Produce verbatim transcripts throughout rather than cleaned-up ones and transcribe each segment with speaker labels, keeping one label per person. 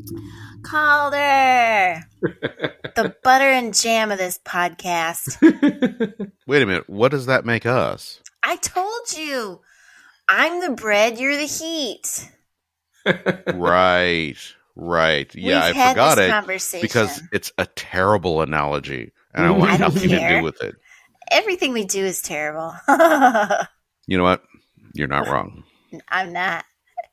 Speaker 1: Calder! The butter and jam of this podcast.
Speaker 2: Wait a minute. What does that make us?
Speaker 1: I told you. I'm the bread, you're the heat.
Speaker 2: Right. Right. Yeah,
Speaker 1: We've
Speaker 2: I
Speaker 1: had
Speaker 2: forgot
Speaker 1: this
Speaker 2: it
Speaker 1: conversation.
Speaker 2: because it's a terrible analogy and I want
Speaker 1: I don't
Speaker 2: nothing to
Speaker 1: care.
Speaker 2: do with it.
Speaker 1: Everything we do is terrible.
Speaker 2: You know what? You're not wrong.
Speaker 1: I'm not.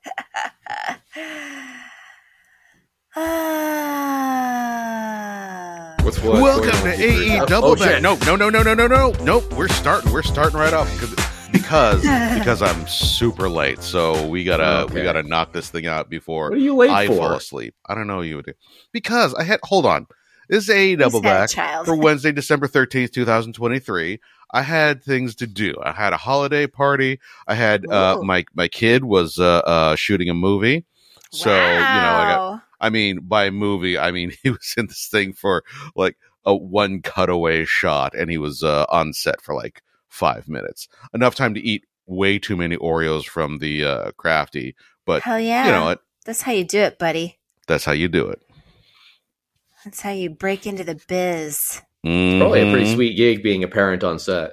Speaker 3: What's what?
Speaker 2: Welcome
Speaker 3: Going
Speaker 2: to
Speaker 3: on?
Speaker 2: A E
Speaker 3: Oh,
Speaker 2: Double
Speaker 3: oh,
Speaker 2: Back.
Speaker 3: shit.
Speaker 2: No, no, no, no, no, no, no. Nope. We're starting. We're starting right off because because, because I'm super late. So we gotta
Speaker 3: Okay.
Speaker 2: we gotta knock this thing out before
Speaker 3: What are you late
Speaker 2: I
Speaker 3: for?
Speaker 2: fall asleep. I don't know you. Because I had hold on. This is A E Double
Speaker 1: had a
Speaker 2: Back
Speaker 1: child.
Speaker 2: for Wednesday, December thirteenth, twenty twenty-three. I had things to do. I had a holiday party. I had uh,
Speaker 1: Ooh.
Speaker 2: my my kid was uh, uh, shooting a movie. So
Speaker 1: wow.
Speaker 2: you know, I got. I mean, by movie, I mean he was in this thing for like a one cutaway shot, and he was uh, on set for like five minutes. Enough time to eat way too many Oreos from the uh, Crafty, but
Speaker 1: Hell yeah.
Speaker 2: you know what?
Speaker 1: That's how you do it, buddy.
Speaker 2: That's how you do it.
Speaker 1: That's how you break into the biz.
Speaker 3: Probably a pretty
Speaker 2: Mhm.
Speaker 3: sweet gig being a parent on set.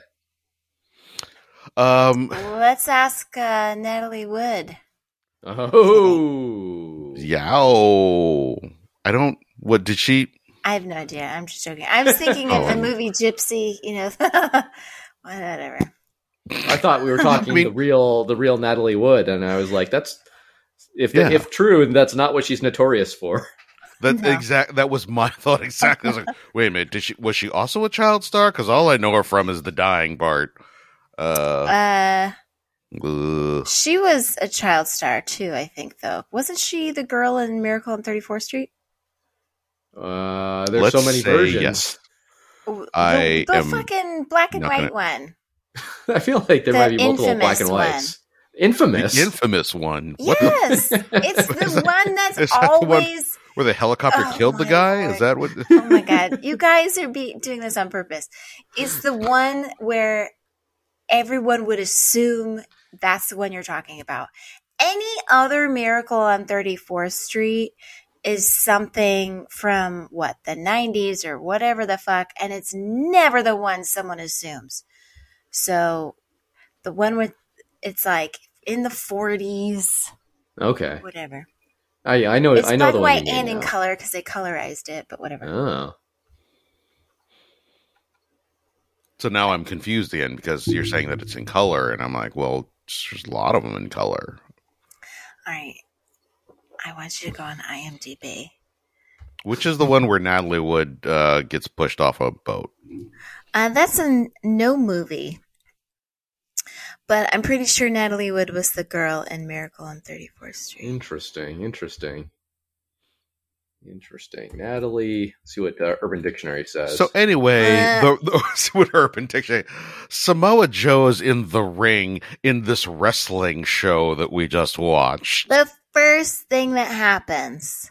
Speaker 2: Um,
Speaker 1: Let's ask uh, Natalie Wood.
Speaker 3: Oh.
Speaker 2: yow. I don't. What did she?
Speaker 1: I have no idea. I'm just joking. I was thinking of the
Speaker 2: Oh.
Speaker 1: movie Gypsy, you know. Whatever.
Speaker 3: I thought we were talking
Speaker 2: I mean-
Speaker 3: the real the real Natalie Wood, and I was like, that's if
Speaker 2: Yeah.
Speaker 3: if true, that's not what she's notorious for.
Speaker 2: That
Speaker 1: No.
Speaker 2: exact. That was my thought exactly. I was like, wait a minute. Did she? Was she also a child star? Because all I know her from is the dying part. Uh.
Speaker 1: Uh,
Speaker 2: ugh.
Speaker 1: she was a child star too, I think, though. Wasn't she the girl in Miracle on thirty-fourth Street?
Speaker 3: Uh, there's
Speaker 2: Let's
Speaker 3: so many
Speaker 2: say
Speaker 3: versions.
Speaker 2: yes.
Speaker 1: The,
Speaker 2: I
Speaker 1: the
Speaker 2: am
Speaker 1: fucking black and
Speaker 2: not
Speaker 1: white
Speaker 2: gonna-
Speaker 1: one.
Speaker 3: I feel like there
Speaker 1: The
Speaker 3: might be multiple black
Speaker 1: infamous
Speaker 3: and whites. Infamous.
Speaker 2: The infamous one. What the-
Speaker 1: Yes, it's
Speaker 2: Is
Speaker 1: the
Speaker 2: that-
Speaker 1: one that's
Speaker 2: is that the one-
Speaker 1: always.
Speaker 2: where the helicopter
Speaker 1: Oh,
Speaker 2: killed the
Speaker 1: my
Speaker 2: guy?
Speaker 1: Lord.
Speaker 2: Is that what?
Speaker 1: Oh my god, you guys are be- doing this on purpose. It's the one where everyone would assume that's the one you're talking about. Any other Miracle on thirty-fourth Street is something from what, the nineties or whatever the fuck, and it's never the one someone assumes. So the one with it's like in the forties,
Speaker 3: Okay.
Speaker 1: whatever.
Speaker 3: I I know
Speaker 1: It's
Speaker 3: I know
Speaker 1: black
Speaker 3: the
Speaker 1: and
Speaker 3: one
Speaker 1: white
Speaker 3: you mean
Speaker 1: and in
Speaker 3: now.
Speaker 1: color because they colorized it, but whatever.
Speaker 3: Oh.
Speaker 2: So now I'm confused again because you're saying that it's in color, and I'm like, well, there's a lot of them in color.
Speaker 1: All right. I want you to go on IMDb.
Speaker 2: Which is the one where Natalie Wood uh, gets pushed off a boat?
Speaker 1: Uh, that's a n- no movie. But I'm pretty sure Natalie Wood was the girl in Miracle on thirty-fourth Street.
Speaker 3: Interesting. Interesting. Interesting. Natalie. Let's see what uh, Urban Dictionary says.
Speaker 2: So anyway,
Speaker 1: Uh.
Speaker 2: the, the with Urban Dictionary, Samoa Joe is in the ring in this wrestling show that we just watched.
Speaker 1: The first thing that happens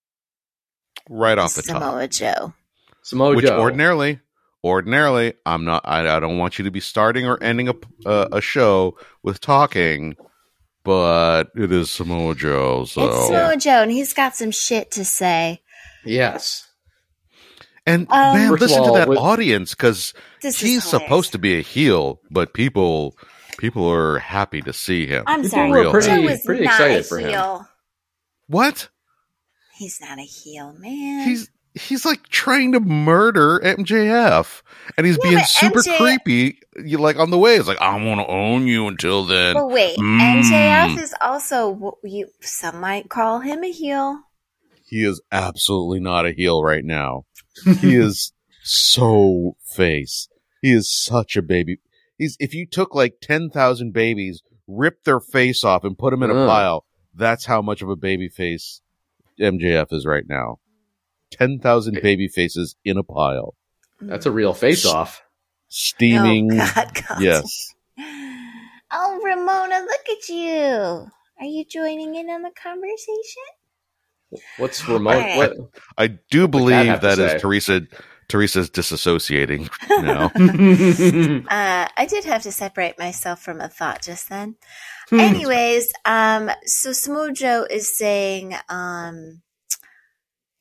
Speaker 2: Right off
Speaker 1: is
Speaker 2: the top.
Speaker 1: Samoa Joe.
Speaker 3: Samoa
Speaker 2: Which
Speaker 3: Joe.
Speaker 2: ordinarily, ordinarily, I'm not. I, I don't want you to be starting or ending a uh, a show with talking, but it is Samoa Joe. So
Speaker 1: It's Samoa Joe, and he's got some shit to say.
Speaker 3: Yes.
Speaker 2: and
Speaker 1: Um,
Speaker 2: man,
Speaker 3: First of
Speaker 2: listen
Speaker 3: all,
Speaker 2: to that
Speaker 3: with-
Speaker 2: audience because
Speaker 1: This is
Speaker 2: he's
Speaker 1: hilarious.
Speaker 2: supposed to be a heel, but people people are happy to see him.
Speaker 1: I'm
Speaker 3: People
Speaker 1: sorry.
Speaker 2: were pretty-
Speaker 1: Joe is
Speaker 3: pretty
Speaker 1: not
Speaker 3: excited
Speaker 1: a
Speaker 3: for him.
Speaker 1: heel.
Speaker 2: What?
Speaker 1: He's not a heel, man.
Speaker 2: He's he's like trying to murder M J F, and he's
Speaker 1: Yeah,
Speaker 2: being
Speaker 1: but
Speaker 2: super
Speaker 1: M J
Speaker 2: creepy. You like on the way. It's like I want to own you until then.
Speaker 1: But wait,
Speaker 2: Mm.
Speaker 1: M J F is also what you some might call him a heel.
Speaker 2: He is absolutely not a heel right now. He is so face. He is such a baby. He's if you took like ten thousand babies, ripped their face off, and put them in a
Speaker 3: Ugh.
Speaker 2: pile, that's how much of a baby face M J F is right now. Ten thousand baby faces in a pile,
Speaker 3: That's a real face-off.
Speaker 2: steaming.
Speaker 1: Oh, God, God.
Speaker 2: Yes.
Speaker 1: Oh, Ramona, look at you. Are you joining in on the conversation?
Speaker 3: What's remote?
Speaker 1: Alright.
Speaker 3: What?
Speaker 2: I do believe
Speaker 3: have to
Speaker 2: that is
Speaker 3: say?
Speaker 2: Teresa. Teresa's disassociating now.
Speaker 1: Uh, I did have to separate myself from a thought just then.
Speaker 3: Hmm.
Speaker 1: Anyways, um, so Samoa Joe is saying, um,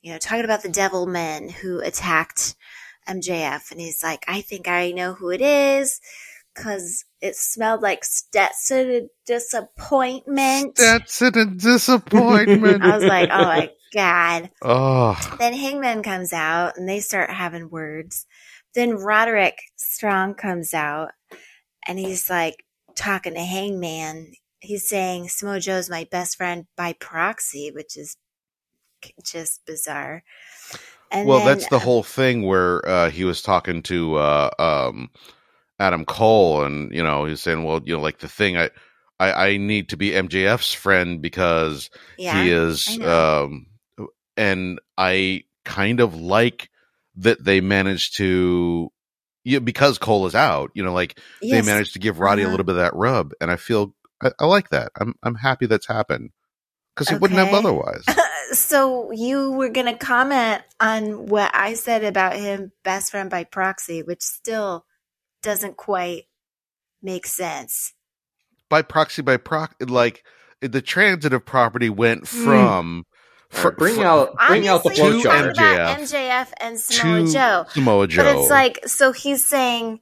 Speaker 1: you know, talking about the devil men who attacked M J F. And he's like, I think I know who it is because it smelled like Stetson and disappointment.
Speaker 2: Stetson and disappointment.
Speaker 1: I was like, oh my God.
Speaker 2: Oh.
Speaker 1: Then Hangman comes out and they start having words. Then Roderick Strong comes out and he's like talking to Hangman. He's saying Samoa Joe's my best friend by proxy, which is just bizarre. And
Speaker 2: well,
Speaker 1: then,
Speaker 2: that's the whole thing where uh, he was talking to uh, um, Adam Cole, and you know he's saying, "Well, you know, like the thing, I, I, I need to be M J F's friend because
Speaker 1: yeah,
Speaker 2: he is, um, and I kind of like that they managed to, yeah, because Cole is out, you know, like yes. they managed to give Roddy uh-huh. a little bit of that rub, and I feel I, I like that. I'm I'm happy that's happened because he
Speaker 1: okay.
Speaker 2: wouldn't have otherwise."
Speaker 1: So you were going to comment on what I said about him best friend by proxy, which still doesn't quite make sense.
Speaker 2: By proxy, by proxy, like the transitive property went from.
Speaker 3: Mm. Fr- bring out, bring out the
Speaker 1: flow
Speaker 3: chart.
Speaker 1: About M J F and Samoa Joe.
Speaker 2: Samoa Joe.
Speaker 1: But it's like, so he's saying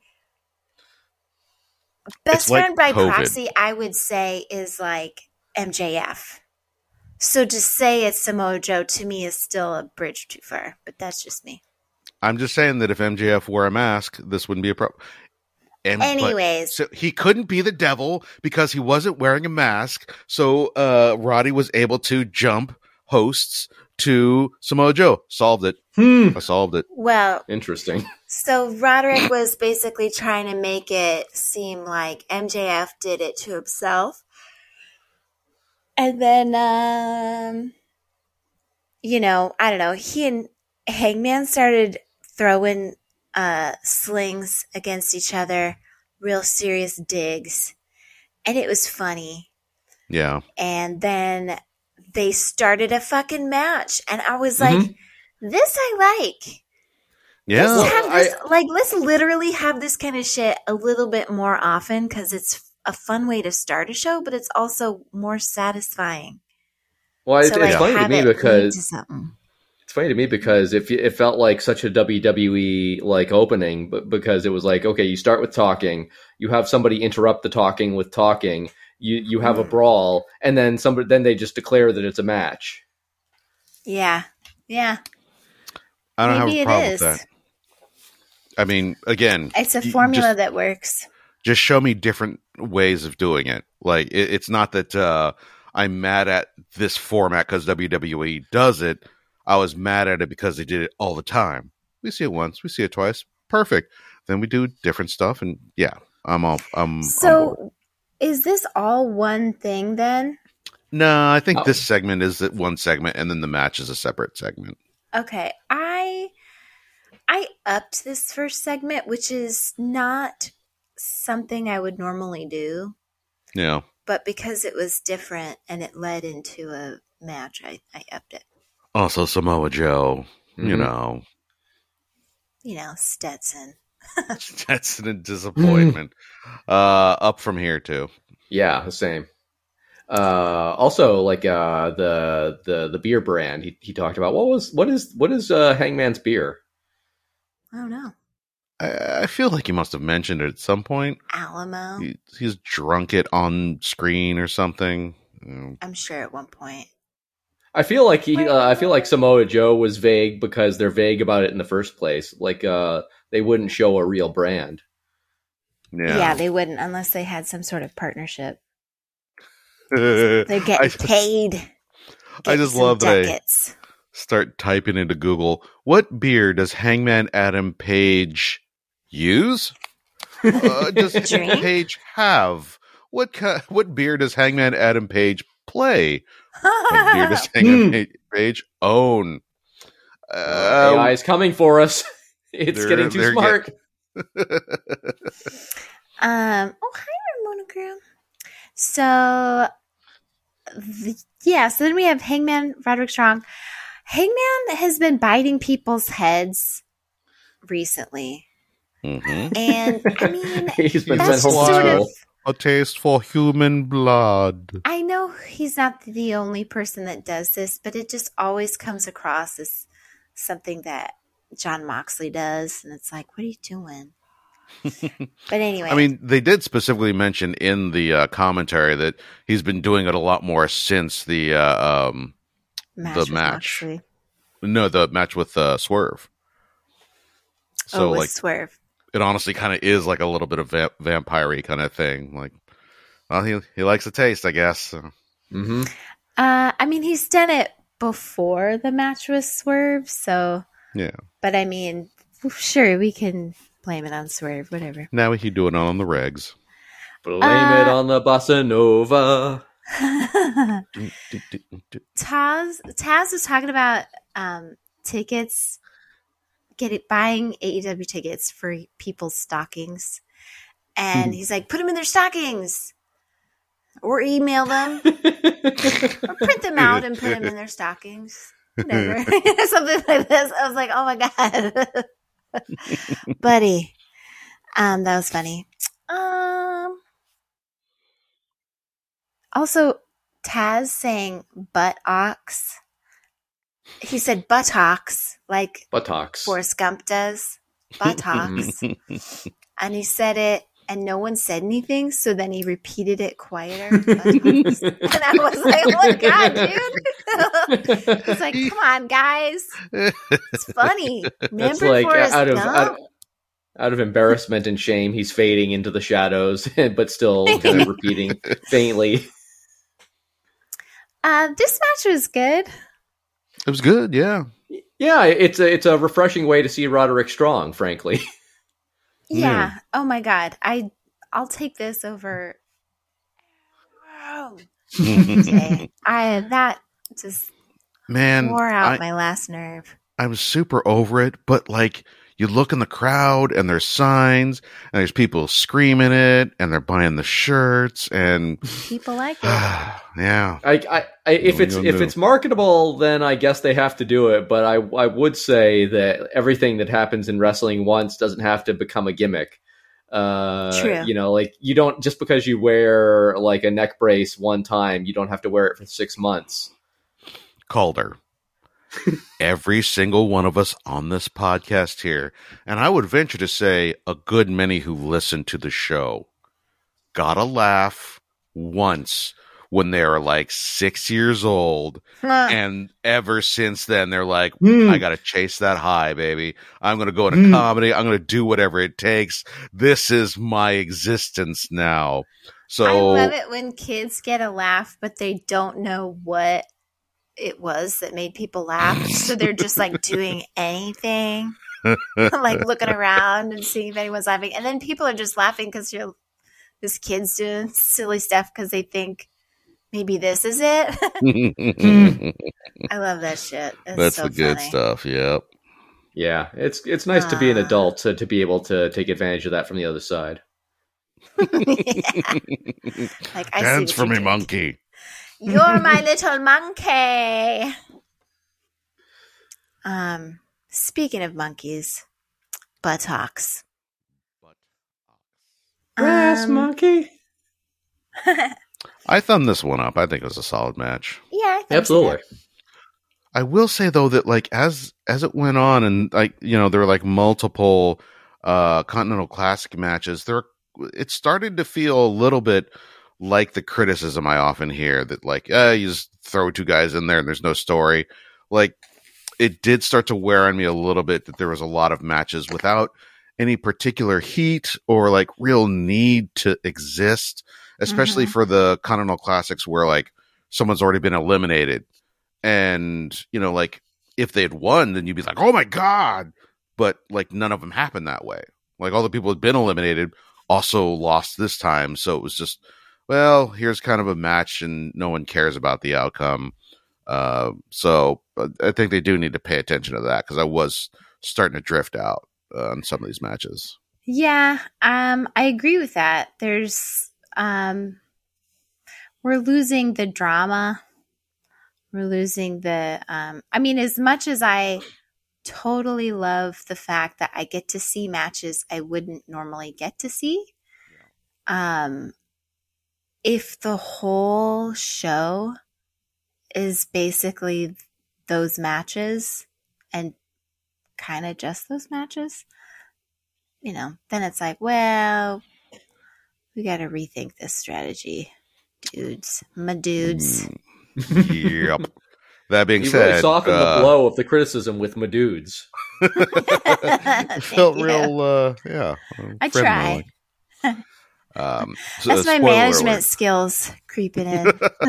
Speaker 1: best
Speaker 2: it's
Speaker 1: friend
Speaker 2: like
Speaker 1: by
Speaker 2: COVID.
Speaker 1: proxy, I would say is like M J F. So to say it's Samoa Joe to me is still a bridge too far, but that's just me.
Speaker 2: I'm just saying that if M J F wore a mask, this wouldn't be a problem. And,
Speaker 1: Anyways.
Speaker 2: But, so he couldn't be the devil because he wasn't wearing a mask. So uh, Roddy was able to jump hosts to Samoa Joe. Solved it.
Speaker 3: Hmm.
Speaker 2: I solved it.
Speaker 1: Well.
Speaker 3: Interesting.
Speaker 1: So Roderick was basically trying to make it seem like M J F did it to himself. And then, um, you know, I don't know, he and Hangman started throwing uh, slings against each other, real serious digs. And it was funny.
Speaker 2: Yeah.
Speaker 1: And then they started a fucking match. And I was like, mm-hmm. this I like.
Speaker 2: Yeah.
Speaker 1: Let's have this,
Speaker 3: I,
Speaker 1: like, let's literally have this kind of shit a little bit more often because it's a fun way to start a show, but it's also more satisfying.
Speaker 3: Well,
Speaker 1: so,
Speaker 3: it's,
Speaker 1: like,
Speaker 3: it's funny to me because it's funny to me because if it felt like such a W W E like opening, but because it was like, okay, you start with talking, you have somebody interrupt the talking with talking, you you have mm. a brawl, and then somebody then they just declare that it's a match.
Speaker 1: Yeah, yeah.
Speaker 2: I don't
Speaker 1: Maybe
Speaker 2: have a problem
Speaker 1: with
Speaker 2: that. I mean, again,
Speaker 1: it's a formula
Speaker 2: just,
Speaker 1: that works.
Speaker 2: Just show me different ways of doing it. Like, it, it's not that uh, I'm mad at this format because W W E does it. I was mad at it because they did it all the time. We see it once, we see it twice. Perfect. Then we do different stuff, and yeah, I'm all. I'm
Speaker 1: so, is this all one thing then?
Speaker 2: No, I think
Speaker 3: oh.
Speaker 2: this segment is one segment, and then the match is a separate segment.
Speaker 1: Okay, I I upped this first segment, which is not something I would normally do.
Speaker 2: Yeah.
Speaker 1: But because it was different and it led into a match, I, I upped it.
Speaker 2: Also, Samoa Joe, mm-hmm. you know.
Speaker 1: You know, Stetson.
Speaker 2: Stetson and disappointment. uh, up from here, too.
Speaker 3: Yeah, the same. Uh, also, like uh, the the the beer brand he he talked about. What was what is what is uh, Hangman's beer?
Speaker 1: I don't know.
Speaker 2: I, I feel like he must have mentioned it at some point.
Speaker 1: Alamo.
Speaker 2: He, he's drunk it on screen or something. You know.
Speaker 1: I'm sure at one point.
Speaker 3: I feel like he. Uh, I feel like Samoa Joe was vague because they're vague about it in the first place. Like uh, they wouldn't show a real brand.
Speaker 2: Yeah,
Speaker 1: yeah, they wouldn't unless they had some sort of partnership. They're getting
Speaker 2: just,
Speaker 1: paid. Getting
Speaker 2: I just love ducats. that I start typing into Google, what beer does Hangman Adam Page use? uh, does
Speaker 1: Drink?
Speaker 2: Page have? What ca- what beer does Hangman Adam Page play? What beer does Hangman Page own?
Speaker 3: Uh, A I is coming for us. It's getting too smart.
Speaker 1: Get- um. Oh, hi, Ramona Girl. So, the, yeah, so then we have Hangman Roderick Strong. Hangman has been biting people's heads recently.
Speaker 2: Mm-hmm.
Speaker 1: And, I mean,
Speaker 3: he's been
Speaker 1: that's just sort of...
Speaker 2: A taste for human blood.
Speaker 1: I know he's not the only person that does this, but it just always comes across as something that Jon Moxley does, and it's like, what are you doing? But anyway,
Speaker 2: I mean, they did specifically mention in the uh, commentary that he's been doing it a lot more since the uh, um,
Speaker 1: match
Speaker 2: the
Speaker 1: with
Speaker 2: match.
Speaker 1: Moxley.
Speaker 2: No, the match with uh, Swerve. So
Speaker 1: oh, with
Speaker 2: like,
Speaker 1: Swerve.
Speaker 2: It honestly kind of is like a little bit of va- vampire-y kind of thing. Like, well, he he likes the taste, I guess. So.
Speaker 3: Mm-hmm.
Speaker 1: Uh, I mean, he's done it before the match with Swerve, so
Speaker 2: Yeah.
Speaker 1: But I mean, sure, we can blame it on Swerve, whatever.
Speaker 2: Now we keep doing it on the regs.
Speaker 3: Blame
Speaker 1: Uh,
Speaker 3: it on the bossa nova.
Speaker 1: Taz Taz was talking about um, tickets, getting buying A E W tickets for people's stockings, and he's like, put them in their stockings, or email them, or print them out and put them in their stockings, whatever, something like this. I was like, oh my god, buddy, um, that was funny. Um, also, Taz saying butt ox. He said buttocks, like
Speaker 3: buttocks.
Speaker 1: Forrest Gump does. Buttocks. And he said it, and no one said anything, so then he repeated it quieter. Buttocks. And I was like, oh my god, dude. He's like, come on, guys. It's funny. Remember
Speaker 3: That's like
Speaker 1: Forrest
Speaker 3: out of,
Speaker 1: Gump?
Speaker 3: out, out of embarrassment and shame, he's fading into the shadows, but still kind of repeating faintly.
Speaker 1: Uh, this match was good.
Speaker 2: It was good, yeah.
Speaker 3: Yeah, it's a it's a refreshing way to see Roderick Strong, frankly.
Speaker 1: Yeah.
Speaker 2: Yeah.
Speaker 1: Oh my god. I I'll take this over. Oh. Okay. I that just
Speaker 2: Man,
Speaker 1: wore out
Speaker 2: I,
Speaker 1: my last nerve.
Speaker 2: I'm super over it, but like you look in the crowd and there's signs and there's people screaming it and they're buying the shirts and
Speaker 1: People like it.
Speaker 2: yeah.
Speaker 3: I, I, I if
Speaker 2: What are
Speaker 3: it's
Speaker 2: you gonna
Speaker 3: if
Speaker 2: do?
Speaker 3: it's marketable, then I guess they have to do it. But I I would say that everything that happens in wrestling once doesn't have to become a gimmick. Uh,
Speaker 1: True.
Speaker 3: You know, like you don't just because you wear like a neck brace one time, you don't have to wear it for six months.
Speaker 2: Calder. Every single one of us on this podcast here, and I would venture to say a good many who listen to the show, got a laugh once when they were like six years old. And ever since then, they're like,
Speaker 3: Mm.
Speaker 2: I got to chase that high, baby. I'm going to go into
Speaker 3: Mm.
Speaker 2: comedy. I'm going to do whatever it takes. This is my existence now. So
Speaker 1: I love it when kids get a laugh, but they don't know what it was that made people laugh. So they're just like doing anything, like looking around and seeing if anyone's laughing. And then people are just laughing because you're this kid's doing silly stuff because they think maybe this is it. I love that shit. It's
Speaker 2: that's
Speaker 1: so
Speaker 2: the good
Speaker 1: funny.
Speaker 2: stuff. Yep.
Speaker 3: Yeah, it's it's nice to be an
Speaker 1: Ah.
Speaker 3: adult to, to be able to take advantage of that from the other side.
Speaker 1: Yeah. Like, I see
Speaker 2: Dance
Speaker 1: what
Speaker 2: for
Speaker 1: you
Speaker 2: me,
Speaker 1: did.
Speaker 2: monkey.
Speaker 1: You're my little monkey. Um, speaking of monkeys, buttocks.
Speaker 3: Grass
Speaker 1: Um,
Speaker 3: monkey.
Speaker 2: I thumbed this one up. I think it was a solid match.
Speaker 1: Yeah, I think
Speaker 3: Absolutely.
Speaker 1: so.
Speaker 2: I will say though that like as as it went on and like you know there were like multiple uh Continental Classic matches, there it started to feel a little bit like the criticism I often hear that like uh you just throw two guys in there and there's no story. Like it did start to wear on me a little bit that there was a lot of matches without any particular heat or like real need to exist, especially
Speaker 1: Mhm.
Speaker 2: for the Continental Classics where like someone's already been eliminated. And, you know, like, if they'd won, then you'd be like, oh my God. But, like, none of them happened that way. Like, all the people who'd been eliminated also lost this time. So it was just, well, here's kind of a match and no one cares about the outcome. Uh, so uh, I think they do need to pay attention to that because I was starting to drift out uh, on some of these matches.
Speaker 1: Yeah, um, I agree with that. There's, um, we're losing the drama. We're losing the, um, I mean, as much as I totally love the fact that I get to see matches I wouldn't normally get to see, um, if the whole show is basically those matches and kind of just those matches, you know, then it's like, well, we got to rethink this strategy, dudes, my dudes.
Speaker 2: Mm, yep. That being
Speaker 3: you
Speaker 2: said,
Speaker 3: really softened
Speaker 2: uh,
Speaker 3: the blow of the criticism with my dudes.
Speaker 2: it felt
Speaker 1: you.
Speaker 2: real, uh, yeah.
Speaker 1: I
Speaker 2: friendly.
Speaker 1: try.
Speaker 2: Um, so,
Speaker 1: That's my
Speaker 2: spoiler
Speaker 1: management
Speaker 2: alert.
Speaker 1: skills creeping in.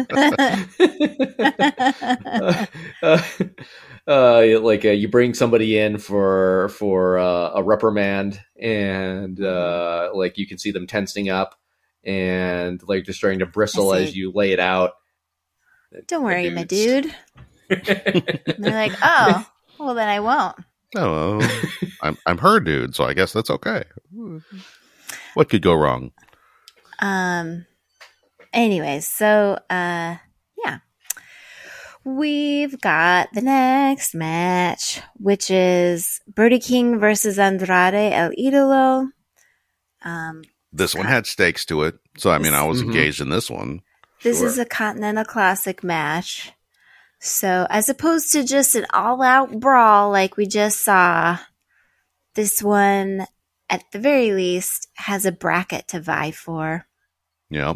Speaker 3: uh, uh, uh, like uh, you bring somebody in for for uh, a reprimand, and uh, like you can see them tensing up, and like just starting to bristle
Speaker 1: I
Speaker 3: as
Speaker 1: see.
Speaker 3: you lay it out.
Speaker 1: Don't worry, my
Speaker 3: dudes.
Speaker 1: dude. And they're like, oh, well then I won't.
Speaker 2: Oh, I'm I'm her dude, so I guess that's okay. What could go wrong?
Speaker 1: Um. Anyways, so uh, yeah, we've got the next match, which is Brody King versus Andrade El Idolo. Um,
Speaker 2: This one had stakes to it, so I mean, I was
Speaker 3: Mhm.
Speaker 2: engaged in this one.
Speaker 1: this
Speaker 3: Sure.
Speaker 1: is a Continental Classic match. So, as opposed to just an all-out brawl like we just saw, this one, at the very least, has a bracket to vie for.
Speaker 2: Yeah,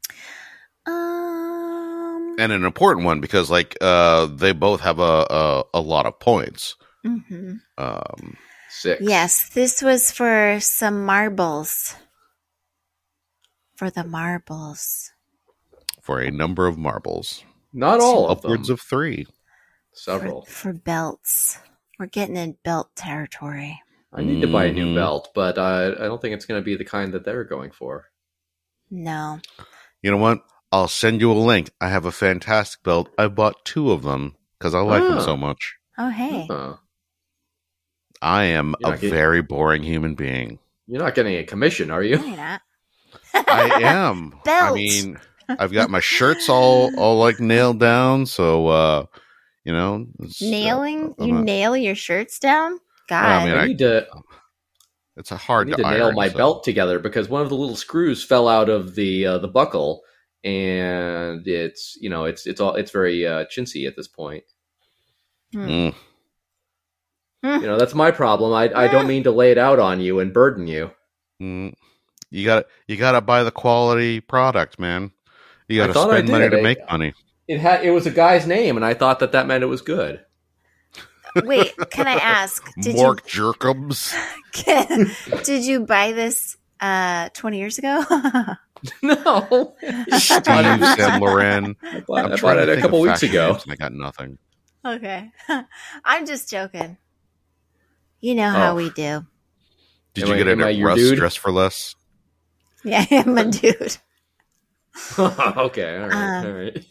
Speaker 1: Um.
Speaker 2: and an important one because like uh, they both have a a, a lot of points.
Speaker 1: mhm.
Speaker 2: Um,
Speaker 3: Six.
Speaker 1: Yes, this was for some marbles. For the marbles.
Speaker 2: for a number of marbles,
Speaker 3: Not all of them.
Speaker 2: upwards of three.
Speaker 3: Several.
Speaker 1: For, for belts. We're getting in belt territory.
Speaker 3: I need to buy a new
Speaker 2: Mhm.
Speaker 3: belt, but uh, I don't think it's going to be the kind that they're going for.
Speaker 1: No.
Speaker 2: You know what? I'll send you a link. I have a fantastic belt. I bought two of them because I like them
Speaker 3: Ah.
Speaker 2: so much.
Speaker 1: Oh, hey.
Speaker 3: Huh.
Speaker 2: I am
Speaker 3: You're
Speaker 2: a
Speaker 3: not getting-
Speaker 2: very boring human being.
Speaker 3: You're not getting a commission, are you?
Speaker 1: No, you're not.
Speaker 2: I am. I
Speaker 1: Belt.
Speaker 2: mean, I've got my shirts all all like nailed down, so uh, you know, it's, uh,
Speaker 1: Nailing?
Speaker 2: I'm
Speaker 1: You
Speaker 2: not-
Speaker 1: nail your shirts down? God.
Speaker 2: Well, I mean,
Speaker 3: I
Speaker 2: I-
Speaker 3: need to,
Speaker 2: it's a
Speaker 3: I
Speaker 2: hard
Speaker 3: need
Speaker 2: to,
Speaker 3: to nail
Speaker 2: iron,
Speaker 3: my
Speaker 2: so-
Speaker 3: belt together because one of the little screws fell out of the uh, the buckle, and it's you know it's it's all it's very uh, chintzy at this point.
Speaker 2: Mm.
Speaker 3: You know that's my problem. I I don't mean to lay it out on you and burden you.
Speaker 2: Mm. You got you got to buy the quality product, man. You
Speaker 3: I
Speaker 2: got to
Speaker 3: thought I
Speaker 2: spend money
Speaker 3: did.
Speaker 2: to
Speaker 3: I-
Speaker 2: make money.
Speaker 3: It had it was a guy's name, and I thought that that meant it was good.
Speaker 1: Wait, can I ask? Did
Speaker 2: Mork Jerkums.
Speaker 1: you did you buy this uh, twenty years ago?
Speaker 3: No,
Speaker 2: Steve Saint Laurent.
Speaker 3: I bought,
Speaker 2: I'm
Speaker 3: I
Speaker 2: trying
Speaker 3: bought
Speaker 2: to
Speaker 3: it a
Speaker 2: think
Speaker 3: couple
Speaker 2: of
Speaker 3: weeks
Speaker 2: fashion
Speaker 3: ago.
Speaker 2: names, and I got nothing.
Speaker 1: Okay. I'm just joking. You know how
Speaker 3: Oh.
Speaker 1: we do.
Speaker 2: Did
Speaker 3: Am
Speaker 2: you
Speaker 3: I-
Speaker 2: get it
Speaker 3: am I
Speaker 2: at
Speaker 3: your
Speaker 2: Russ
Speaker 3: dude?
Speaker 2: Dress for Less?
Speaker 1: Yeah, I'm a dude.
Speaker 3: Okay, all right,
Speaker 1: Um,
Speaker 3: all right.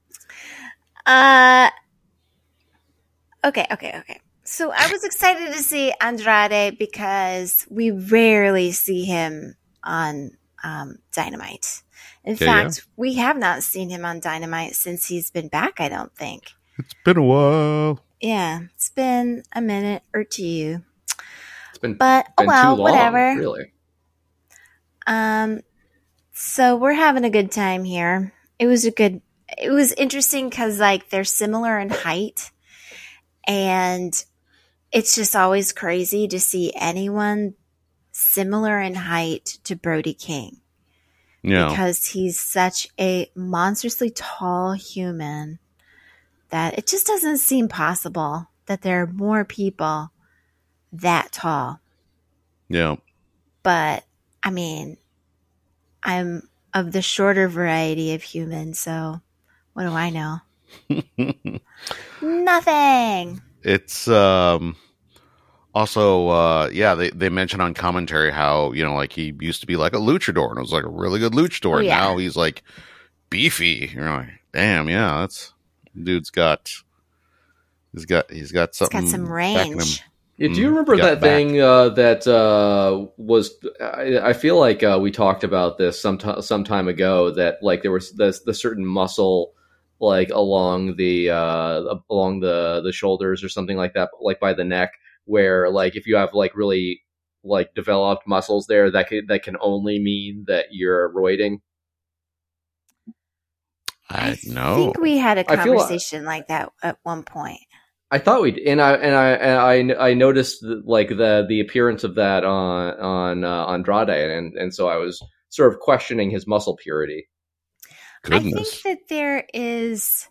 Speaker 1: Uh Okay, okay, okay. So I was excited to see Andrade because we rarely see him on um, Dynamite. In
Speaker 2: Yeah, yeah.
Speaker 1: fact, we have not seen him on Dynamite since he's been back, I don't think.
Speaker 2: It's been a while.
Speaker 1: Yeah, it's been a minute or two.
Speaker 3: It's been,
Speaker 1: But oh
Speaker 3: been
Speaker 1: well,
Speaker 3: too long,
Speaker 1: whatever.
Speaker 3: really.
Speaker 1: Um, so we're having a good time here. It was a good. It was interesting because like they're similar in height, and it's just always crazy to see anyone similar in height to Brody King
Speaker 2: Yeah.
Speaker 1: because he's such a monstrously tall human that it just doesn't seem possible that there are more people that tall.
Speaker 2: Yeah.
Speaker 1: But I mean, I'm of the shorter variety of humans, so what do I know? Nothing.
Speaker 2: It's um also uh yeah, they, they mentioned on commentary how, you know, like he used to be like a luchador and it was like a really good luchador.
Speaker 1: Oh,
Speaker 2: and
Speaker 1: yeah.
Speaker 2: Now he's like beefy. You're like, damn, yeah, that's dude's got he's got he's got
Speaker 1: It's
Speaker 2: something
Speaker 1: got some
Speaker 2: backing him.
Speaker 1: range.
Speaker 3: Yeah, do you
Speaker 2: Mm,
Speaker 3: remember
Speaker 2: got
Speaker 3: that
Speaker 2: back.
Speaker 3: thing uh, that uh, was? I, I feel like uh, we talked about this some t- some time ago. That like there was this the certain muscle like along the uh, along the the shoulders or something like that, like by the neck, where like if you have like really like developed muscles there, that can, that can only mean that you're roiding.
Speaker 2: I know.
Speaker 1: think we had a
Speaker 3: I feel like-
Speaker 1: conversation like that at one point.
Speaker 3: I thought we, and I and I and I I noticed like the the appearance of that on on uh, Andrade, and and so I was sort of questioning his muscle purity.
Speaker 2: Goodness.
Speaker 1: I think that there is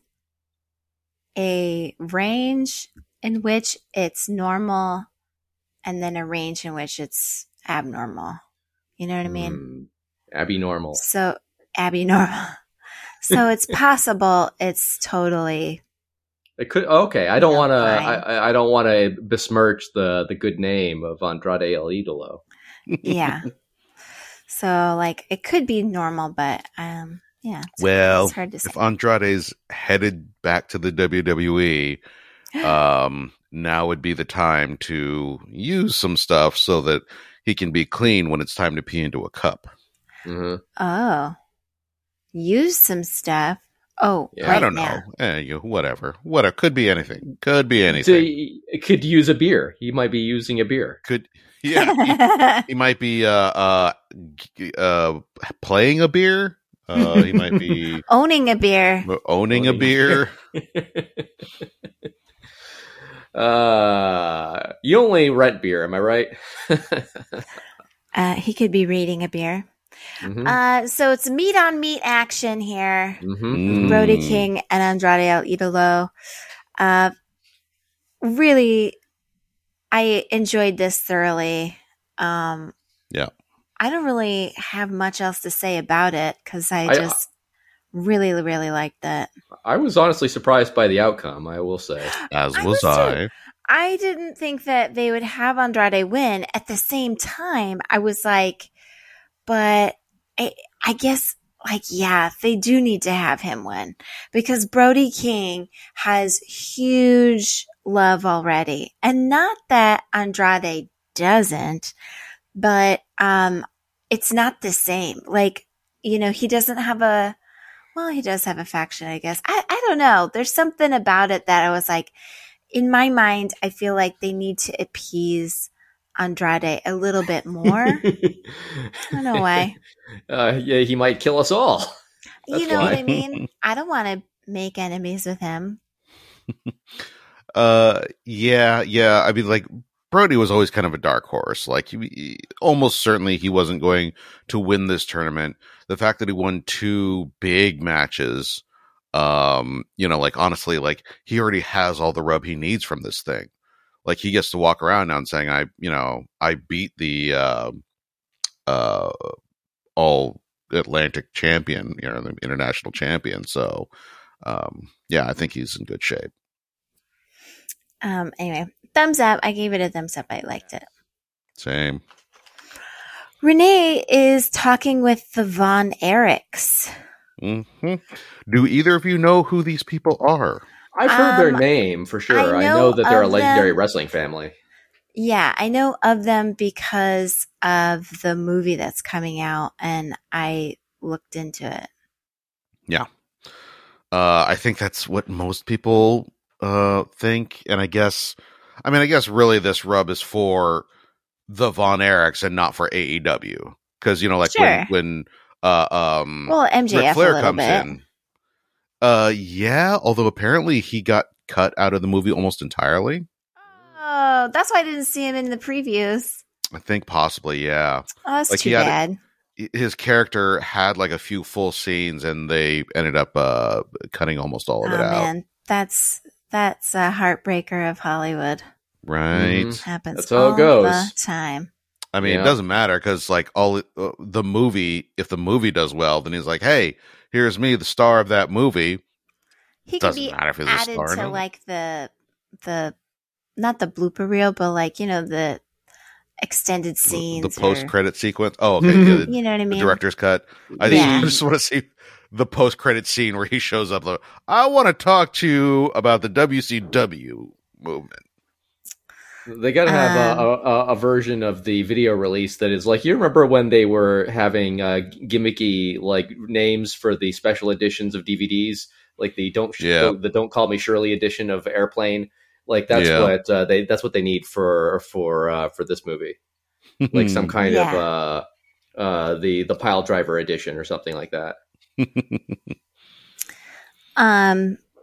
Speaker 1: a range in which it's normal, and then a range in which it's abnormal. You know what I mean?
Speaker 3: Mm, Abby normal.
Speaker 1: So Abby normal. So it's possible it's totally.
Speaker 3: It could okay. I don't
Speaker 1: No,
Speaker 3: want to.
Speaker 1: fine.
Speaker 3: I, I don't want to besmirch the the good name of Andrade El Idolo.
Speaker 1: Yeah. So like it could be normal, but um, yeah. It's,
Speaker 2: Well,
Speaker 1: it's hard to say.
Speaker 2: if Andrade's headed back to the W W E, um, now would be the time to use some stuff so that he can be clean when it's time to pee into a cup.
Speaker 3: Mm-hmm.
Speaker 1: Oh, use some stuff. Oh,
Speaker 3: Yeah,
Speaker 1: right
Speaker 2: I don't
Speaker 1: now.
Speaker 2: know. Eh, you, whatever. Whatever. Could be anything. Could be
Speaker 3: So
Speaker 2: anything.
Speaker 3: he he could use a beer. He might be using a beer.
Speaker 2: Could yeah. He, he might be uh uh g- uh playing a beer. Uh, he might be
Speaker 1: Owning a beer.
Speaker 2: owning a
Speaker 3: Owning a
Speaker 2: beer.
Speaker 3: uh, you only rent beer, am I right?
Speaker 1: Uh, he could be reading a beer.
Speaker 3: Mhm.
Speaker 1: Uh, so it's meat on meat action here.
Speaker 3: Mhm.
Speaker 2: Mm.
Speaker 1: Brody King and Andrade El Idolo. Uh, really, I enjoyed this thoroughly. Um,
Speaker 2: Yeah.
Speaker 1: I don't really have much else to say about it because I
Speaker 3: I-
Speaker 1: just really, really liked it.
Speaker 3: I was honestly surprised by the outcome, I will say.
Speaker 2: As
Speaker 1: I
Speaker 2: was
Speaker 1: was too.
Speaker 2: I.
Speaker 1: I didn't think that they would have Andrade win. At the same time, I was like, but I, I guess, like, yeah, they do need to have him win because Brody King has huge love already. And not that Andrade doesn't, but um, it's not the same. Like, you know, he doesn't have a, well, he does have a faction, I guess. I, I don't know. There's something about it that I was like, in my mind, I feel like they need to appease Andrade a little bit more. I don't know why.
Speaker 3: Uh, yeah, he might kill us all. That's
Speaker 1: You know
Speaker 3: why.
Speaker 1: what I mean? I don't want to make enemies with him.
Speaker 2: Uh, yeah, yeah. I mean, like Brody was always kind of a dark horse. Like, he, he- almost certainly he wasn't going to win this tournament. The fact that he won two big matches, um, you know, like honestly, like he already has all the rub he needs from this thing. Like he gets to walk around now and saying, "I, you know, I beat the uh, uh, all Atlantic champion, you know, the international champion." So, um, yeah, I think he's in good shape.
Speaker 1: Um, anyway, thumbs up. I gave it a thumbs up. I liked it.
Speaker 2: Same.
Speaker 1: Renee is talking with the Von Erichs.
Speaker 2: hmm Do either of you know who these people are?
Speaker 3: I've heard their
Speaker 1: Um,
Speaker 3: name for sure.
Speaker 1: I
Speaker 3: I
Speaker 1: know
Speaker 3: know, that they're a
Speaker 1: of
Speaker 3: legendary
Speaker 1: them.
Speaker 3: wrestling family.
Speaker 1: Yeah, I know of them because of the movie that's coming out, and I looked into it.
Speaker 2: Yeah. Uh, I think that's what most people uh, think. And I guess, I mean, I guess really this rub is for the Von Erichs and not for A E W. Because, you know, like
Speaker 1: Sure.
Speaker 2: when, when uh, um,
Speaker 1: Well, M J
Speaker 2: Ric
Speaker 1: F a
Speaker 2: Flair
Speaker 1: little
Speaker 2: comes
Speaker 1: bit.
Speaker 2: in. Uh, yeah, although apparently he got cut out of the movie almost entirely.
Speaker 1: Oh, that's why I didn't see him in the previews.
Speaker 2: I think possibly, yeah.
Speaker 1: Oh, that's
Speaker 2: Like, he
Speaker 1: too
Speaker 2: had-
Speaker 1: bad.
Speaker 2: His character had like a few full scenes and they ended up uh, cutting almost all
Speaker 1: Oh
Speaker 2: of it out.
Speaker 1: man, that's that's a heartbreaker of Hollywood.
Speaker 2: Right.
Speaker 3: Mhm.
Speaker 1: Happens
Speaker 3: That's how it
Speaker 1: all
Speaker 3: goes.
Speaker 1: the time.
Speaker 2: I mean,
Speaker 3: Yeah.
Speaker 2: it doesn't matter because, like, all it- uh, the movie, if the movie does well, then he's like, "Hey, here's me, the star of that movie."
Speaker 1: He could
Speaker 2: Doesn't
Speaker 1: be
Speaker 2: matter if he's a
Speaker 1: added
Speaker 2: star or
Speaker 1: to
Speaker 2: not.
Speaker 1: like the the not the blooper reel, but like you know the extended
Speaker 2: The,
Speaker 1: scenes.
Speaker 2: the post
Speaker 1: or-
Speaker 2: credit sequence. Oh, okay. yeah, the,
Speaker 1: You know what I
Speaker 2: the
Speaker 1: mean?
Speaker 2: director's cut. I think
Speaker 1: Yeah.
Speaker 2: I just want to see the post credit scene where he shows up. Like, I want to talk to you about the W C W movement.
Speaker 3: They got to have a,
Speaker 1: Um,
Speaker 3: a, a version of the video release that is like, you remember when they were having uh, gimmicky like names for the special editions of D V Ds, like the don't
Speaker 2: Yeah.
Speaker 3: the don't call me Shirley edition of Airplane. Like that's
Speaker 2: Yeah.
Speaker 3: what uh, they that's what they need for for uh, for this movie, like some kind of
Speaker 1: Yeah.
Speaker 3: uh, uh, the the pile driver edition or something like that.
Speaker 1: Um.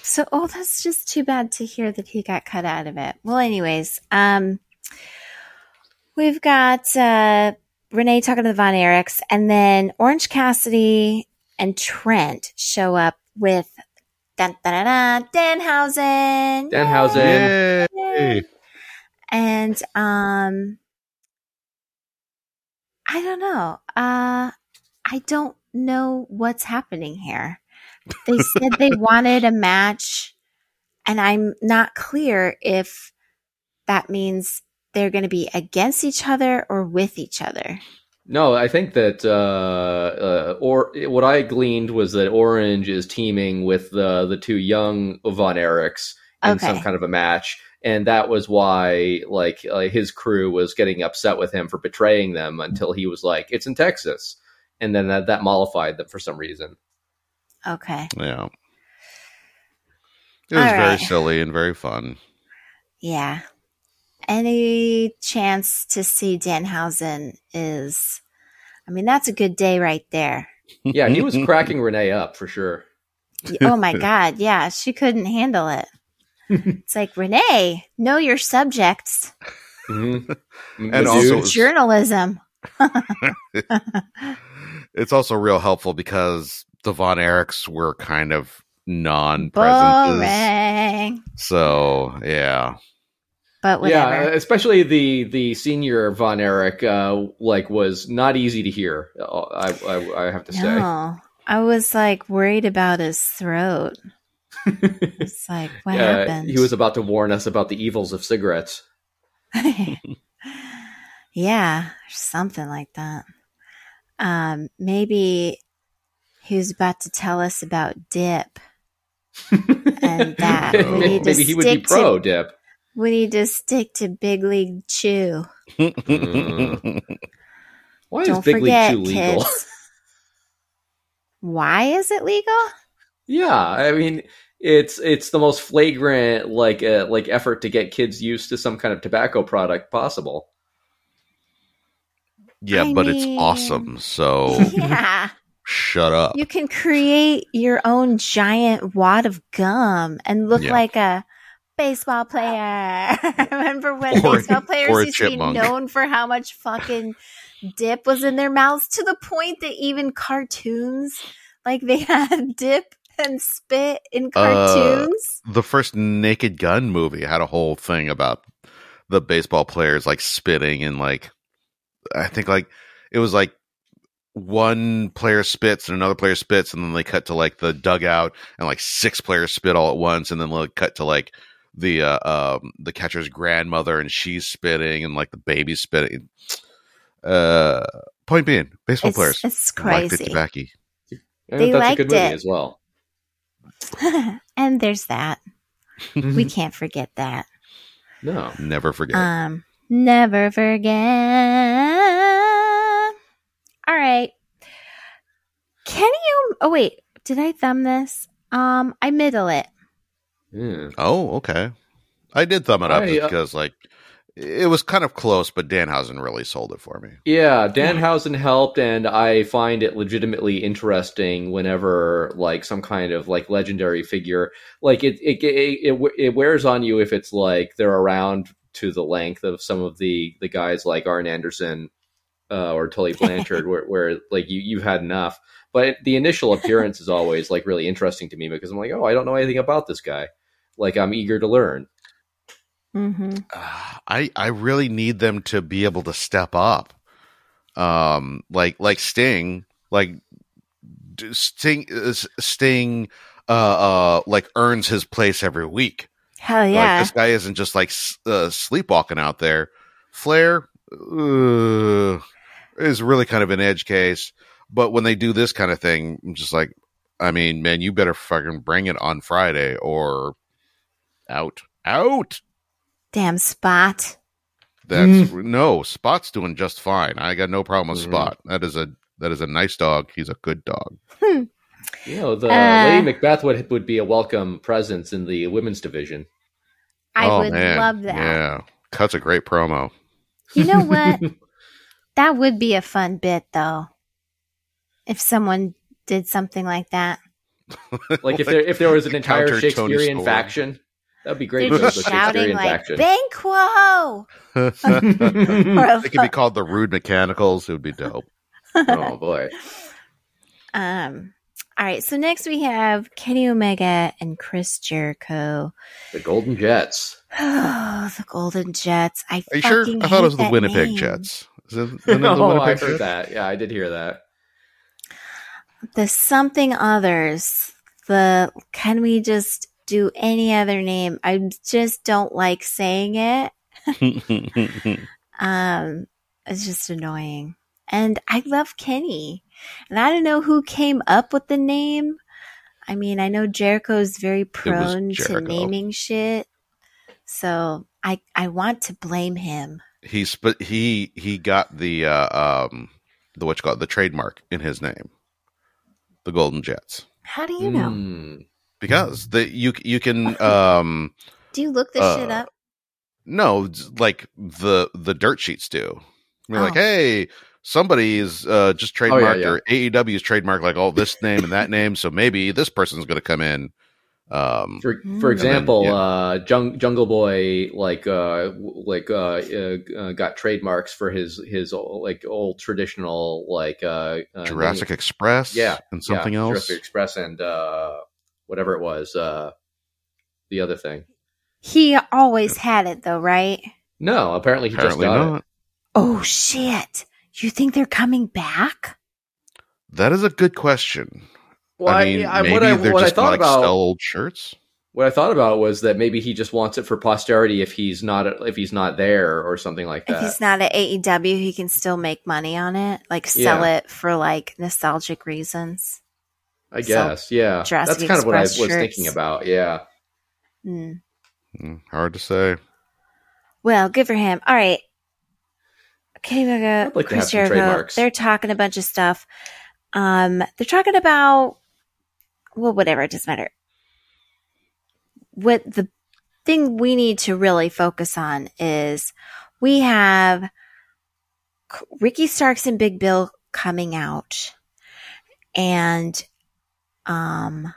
Speaker 1: So, oh, that's just too bad to hear that he got cut out of it. Well, anyways, um, we've got uh, Renee talking to the Von Erichs, and then Orange Cassidy and Trent show up with dun, dun, dun, dun, Danhausen.
Speaker 3: Danhausen.
Speaker 2: Yay!
Speaker 1: And um, I don't know. Uh, I don't know what's happening here. They said they wanted a match, and I'm not clear if that means they're going to be against each other or with each other.
Speaker 3: No, I think that uh, uh, or what I gleaned was that Orange is teaming with the the two young Von Erichs in
Speaker 1: Okay.
Speaker 3: some kind of a match, and that was why like uh, his crew was getting upset with him for betraying them until he was like, "It's in Texas," and then that, that mollified them for some reason.
Speaker 1: Okay.
Speaker 2: Yeah. It was
Speaker 1: All
Speaker 2: very
Speaker 1: right.
Speaker 2: silly and very fun.
Speaker 1: Yeah. Any chance to see Danhausen is, I mean, that's a good day right there.
Speaker 3: Yeah, he was cracking Renee up for sure.
Speaker 1: Oh my God. Yeah. She couldn't handle it. It's like, Renee, know your subjects.
Speaker 3: Mm-hmm.
Speaker 2: And
Speaker 3: Dude.
Speaker 2: also- it was-
Speaker 1: Journalism.
Speaker 2: It's also real helpful because the Von Erichs were kind of non-presences.
Speaker 1: Boring.
Speaker 2: So, yeah.
Speaker 1: But whatever.
Speaker 3: Yeah, especially the the senior Von Erich, uh, like was not easy to hear. I I, I have to say.
Speaker 1: No. I was like worried about his throat. It's like, what
Speaker 3: Yeah,
Speaker 1: happened?
Speaker 3: he was about to warn us about the evils of cigarettes.
Speaker 1: Yeah, something like that. Um, maybe he was about to tell us about dip. And that we
Speaker 3: maybe,
Speaker 1: need to
Speaker 3: maybe he would be
Speaker 1: stick
Speaker 3: pro
Speaker 1: to-
Speaker 3: dip.
Speaker 1: We need to stick to Big League Chew.
Speaker 3: Mm. Why
Speaker 1: Don't
Speaker 3: is Big
Speaker 1: forget,
Speaker 3: League Chew legal?
Speaker 1: kids. Why is it legal?
Speaker 3: Yeah, I mean it's it's the most flagrant like uh, like effort to get kids used to some kind of tobacco product possible.
Speaker 2: Yeah,
Speaker 1: I
Speaker 2: but
Speaker 1: mean-
Speaker 2: it's awesome. So,
Speaker 1: Yeah.
Speaker 2: shut up.
Speaker 1: You can create your own giant wad of gum and look
Speaker 2: Yeah.
Speaker 1: like a baseball player. Remember when
Speaker 2: Or-
Speaker 1: baseball players
Speaker 2: or a
Speaker 1: used to be
Speaker 2: chipmunk.
Speaker 1: known for how much fucking dip was in their mouths, to the point that even cartoons, like they had dip and spit in cartoons?
Speaker 2: The first Naked Gun movie had a whole thing about the baseball players like spitting and like, I think like it was like one player spits and another player spits, and then they cut to like the dugout and like six players spit all at once, and then like cut to like the uh um the catcher's grandmother and she's spitting and like the baby's spitting. Uh point being, baseball
Speaker 1: It's,
Speaker 2: players
Speaker 1: it's
Speaker 2: like the
Speaker 1: crazy.
Speaker 2: tobacco.
Speaker 3: And
Speaker 1: They
Speaker 3: that's a
Speaker 1: liked
Speaker 3: good movie
Speaker 1: it.
Speaker 3: as well.
Speaker 1: And there's that. We can't forget that.
Speaker 3: No.
Speaker 2: Never forget.
Speaker 1: Um, never forget. All right. Can you? Oh wait, did I thumb this? Um, I middle it.
Speaker 3: Yeah.
Speaker 2: Oh, okay. I did thumb it up
Speaker 3: I,
Speaker 2: just
Speaker 3: uh,
Speaker 2: because like it was kind of close, but Danhausen really sold it for me.
Speaker 3: Yeah, Danhausen helped, and I find it legitimately interesting whenever like some kind of like legendary figure, like it it it, it, it wears on you if it's like they're around to the length of some of the the guys like Arn Anderson uh, or Tully Blanchard, where where like you you've had enough. But the initial appearance is always like really interesting to me because I'm like, oh, I don't know anything about this guy. Like I'm eager to learn.
Speaker 1: Mm-hmm.
Speaker 2: Uh, I I really need them to be able to step up. Um, like like Sting, like d- Sting uh, Sting, uh, uh, like earns his place every week.
Speaker 1: Hell yeah!
Speaker 2: Like this guy isn't just like s- uh, sleepwalking out there. Flair uh, is really kind of an edge case, but when they do this kind of thing, I'm just like, I mean, man, you better fucking bring it on Friday or out, out.
Speaker 1: Damn Spot.
Speaker 2: That's no Spot's doing just fine. I got no problem with
Speaker 3: Mhm.
Speaker 2: Spot. That is a that is a nice dog. He's a good dog.
Speaker 3: You know, the
Speaker 1: Uh,
Speaker 3: Lady Macbeth would would be a welcome presence in the women's division.
Speaker 1: I
Speaker 2: Oh,
Speaker 1: would
Speaker 2: man.
Speaker 1: love that.
Speaker 2: Yeah, cuts a great promo.
Speaker 1: You know what? That would be a fun bit, though. If someone did something like that.
Speaker 3: Like if there if there was an entire
Speaker 2: Counter Tony
Speaker 3: Shakespearean
Speaker 2: Storm.
Speaker 3: faction, that'd be great.
Speaker 1: They're
Speaker 3: if there was
Speaker 1: just
Speaker 3: a
Speaker 1: shouting
Speaker 3: Shakespearean
Speaker 1: like
Speaker 3: faction.
Speaker 1: Banquo.
Speaker 2: They could be called the Rude Mechanicals. It would be dope.
Speaker 3: Oh boy.
Speaker 1: Um. All right. So next we have Kenny Omega and Chris Jericho.
Speaker 3: The Golden Jets.
Speaker 1: Oh, the Golden Jets. I
Speaker 2: Are you sure?
Speaker 1: fucking
Speaker 2: I thought it was
Speaker 1: hate
Speaker 2: the
Speaker 1: that
Speaker 2: Winnipeg
Speaker 1: name.
Speaker 2: Jets. Is it the name of the
Speaker 3: Oh,
Speaker 2: Winnipeg
Speaker 3: I heard
Speaker 2: Jets?
Speaker 3: that. Yeah, I did hear that.
Speaker 1: The something others. The can we just do any other name? I just don't like saying it. Um, it's just annoying. And I love Kenny. And I don't know who came up with the name. I mean, I know Jericho's very prone to
Speaker 2: Jericho.
Speaker 1: naming shit. So I I want to blame him.
Speaker 2: He's but he he got the uh, um the what you call it, the trademark in his name, the Golden Jets,
Speaker 1: How do you know?
Speaker 3: Mm.
Speaker 2: because the you you can um
Speaker 1: Do you look this
Speaker 2: uh,
Speaker 1: shit up?
Speaker 2: no it's like the the dirt sheets do. You're like,
Speaker 1: Oh.
Speaker 2: hey, somebody's uh, just trademarked
Speaker 3: yeah.
Speaker 2: or A E W's trademarked like all this name and that name, so maybe this person's going to come in. Um,
Speaker 3: For
Speaker 1: Mm.
Speaker 3: for
Speaker 1: And
Speaker 3: example,
Speaker 2: then, yeah.
Speaker 3: uh, Jung, Jungle Boy like uh, w- like uh, uh, uh, got trademarks for his his old, like old traditional like uh, uh,
Speaker 2: Jurassic
Speaker 3: name.
Speaker 2: Express,
Speaker 3: Yeah,
Speaker 2: and something
Speaker 3: yeah,
Speaker 2: else.
Speaker 3: Jurassic Express and uh, whatever it was, uh, the other thing.
Speaker 1: He always had it though, right?
Speaker 3: No, apparently he
Speaker 2: Apparently
Speaker 3: just got
Speaker 2: not.
Speaker 3: it.
Speaker 1: Oh shit. You think they're coming back?
Speaker 2: That is a good question.
Speaker 3: Well,
Speaker 2: I mean,
Speaker 3: I,
Speaker 2: maybe
Speaker 3: what I
Speaker 2: they're
Speaker 3: what I
Speaker 2: just
Speaker 3: thought
Speaker 2: gonna like
Speaker 3: about
Speaker 2: sell old shirts.
Speaker 3: what I thought about was that maybe he just wants it for posterity if he's not if he's not there or something like
Speaker 1: If
Speaker 3: that.
Speaker 1: he's not at A E W, he can still make money on it, like sell
Speaker 3: Yeah.
Speaker 1: it for like nostalgic reasons.
Speaker 3: I
Speaker 1: sell
Speaker 3: guess, yeah.
Speaker 1: Jurassic
Speaker 3: That's kind of what I was
Speaker 1: Express shirts.
Speaker 3: thinking about. Yeah.
Speaker 1: Mm.
Speaker 2: Mm, hard to say.
Speaker 1: Well, good for him. All right. Kenny Omega,
Speaker 3: I'd like to
Speaker 1: Chris
Speaker 3: have some
Speaker 1: Jericho,
Speaker 3: trademarks.
Speaker 1: they're talking a bunch of stuff. Um, they're talking about, well, whatever, it doesn't matter. What the thing we need to really focus on is we have Ricky Starks and Big Bill coming out, and um,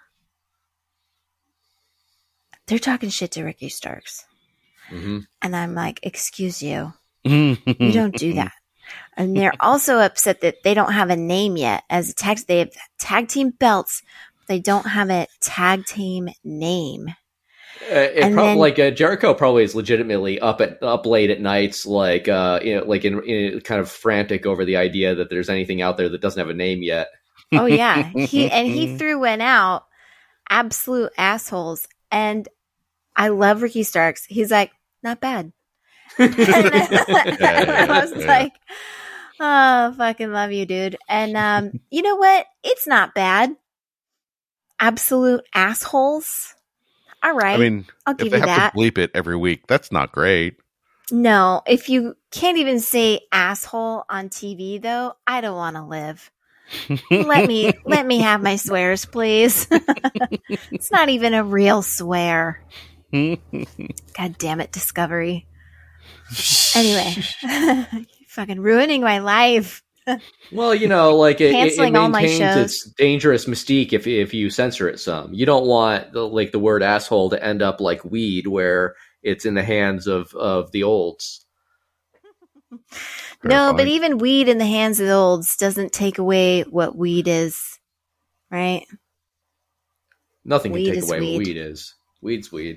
Speaker 1: they're talking shit to Ricky Starks.
Speaker 3: hmm
Speaker 1: And I'm like, excuse you.
Speaker 2: you
Speaker 1: You don't do that. And they're also upset that they don't have a name yet as a tag. They have tag team belts. But they don't have a tag team name.
Speaker 3: Uh, it
Speaker 1: And
Speaker 3: prob-
Speaker 1: then-
Speaker 3: like uh, Jericho probably is legitimately up at up late at nights, like uh, you know, like in, in kind of frantic over the idea that there's anything out there that doesn't have a name yet.
Speaker 1: Oh yeah, he and he threw one out. Absolute assholes. And I love Ricky Starks. He's like, not bad. And I was
Speaker 2: Yeah.
Speaker 1: like, oh, fucking love you, dude. And um, you know what? It's not bad. Absolute assholes. All right.
Speaker 2: I mean,
Speaker 1: I'll
Speaker 2: if
Speaker 1: give
Speaker 2: they
Speaker 1: you
Speaker 2: have
Speaker 1: that.
Speaker 2: to bleep it every week, that's not great.
Speaker 1: No, if you can't even say asshole on T V, though, I don't want to live. let me let me have my swears, please. It's not even a real swear. God damn it, Discovery. Anyway, fucking ruining my life.
Speaker 3: Well, you know, like it, it, it
Speaker 1: Canceling all my
Speaker 3: maintains
Speaker 1: shows.
Speaker 3: its dangerous mystique if if you censor it some. You don't want the, like the word asshole to end up like weed, where it's in the hands of of the olds.
Speaker 1: No, but even weed in the hands of the olds doesn't take away what weed is, right?
Speaker 3: Nothing
Speaker 1: Weed
Speaker 3: can take
Speaker 1: is
Speaker 3: away
Speaker 1: weed.
Speaker 3: what weed is. Weed's weed.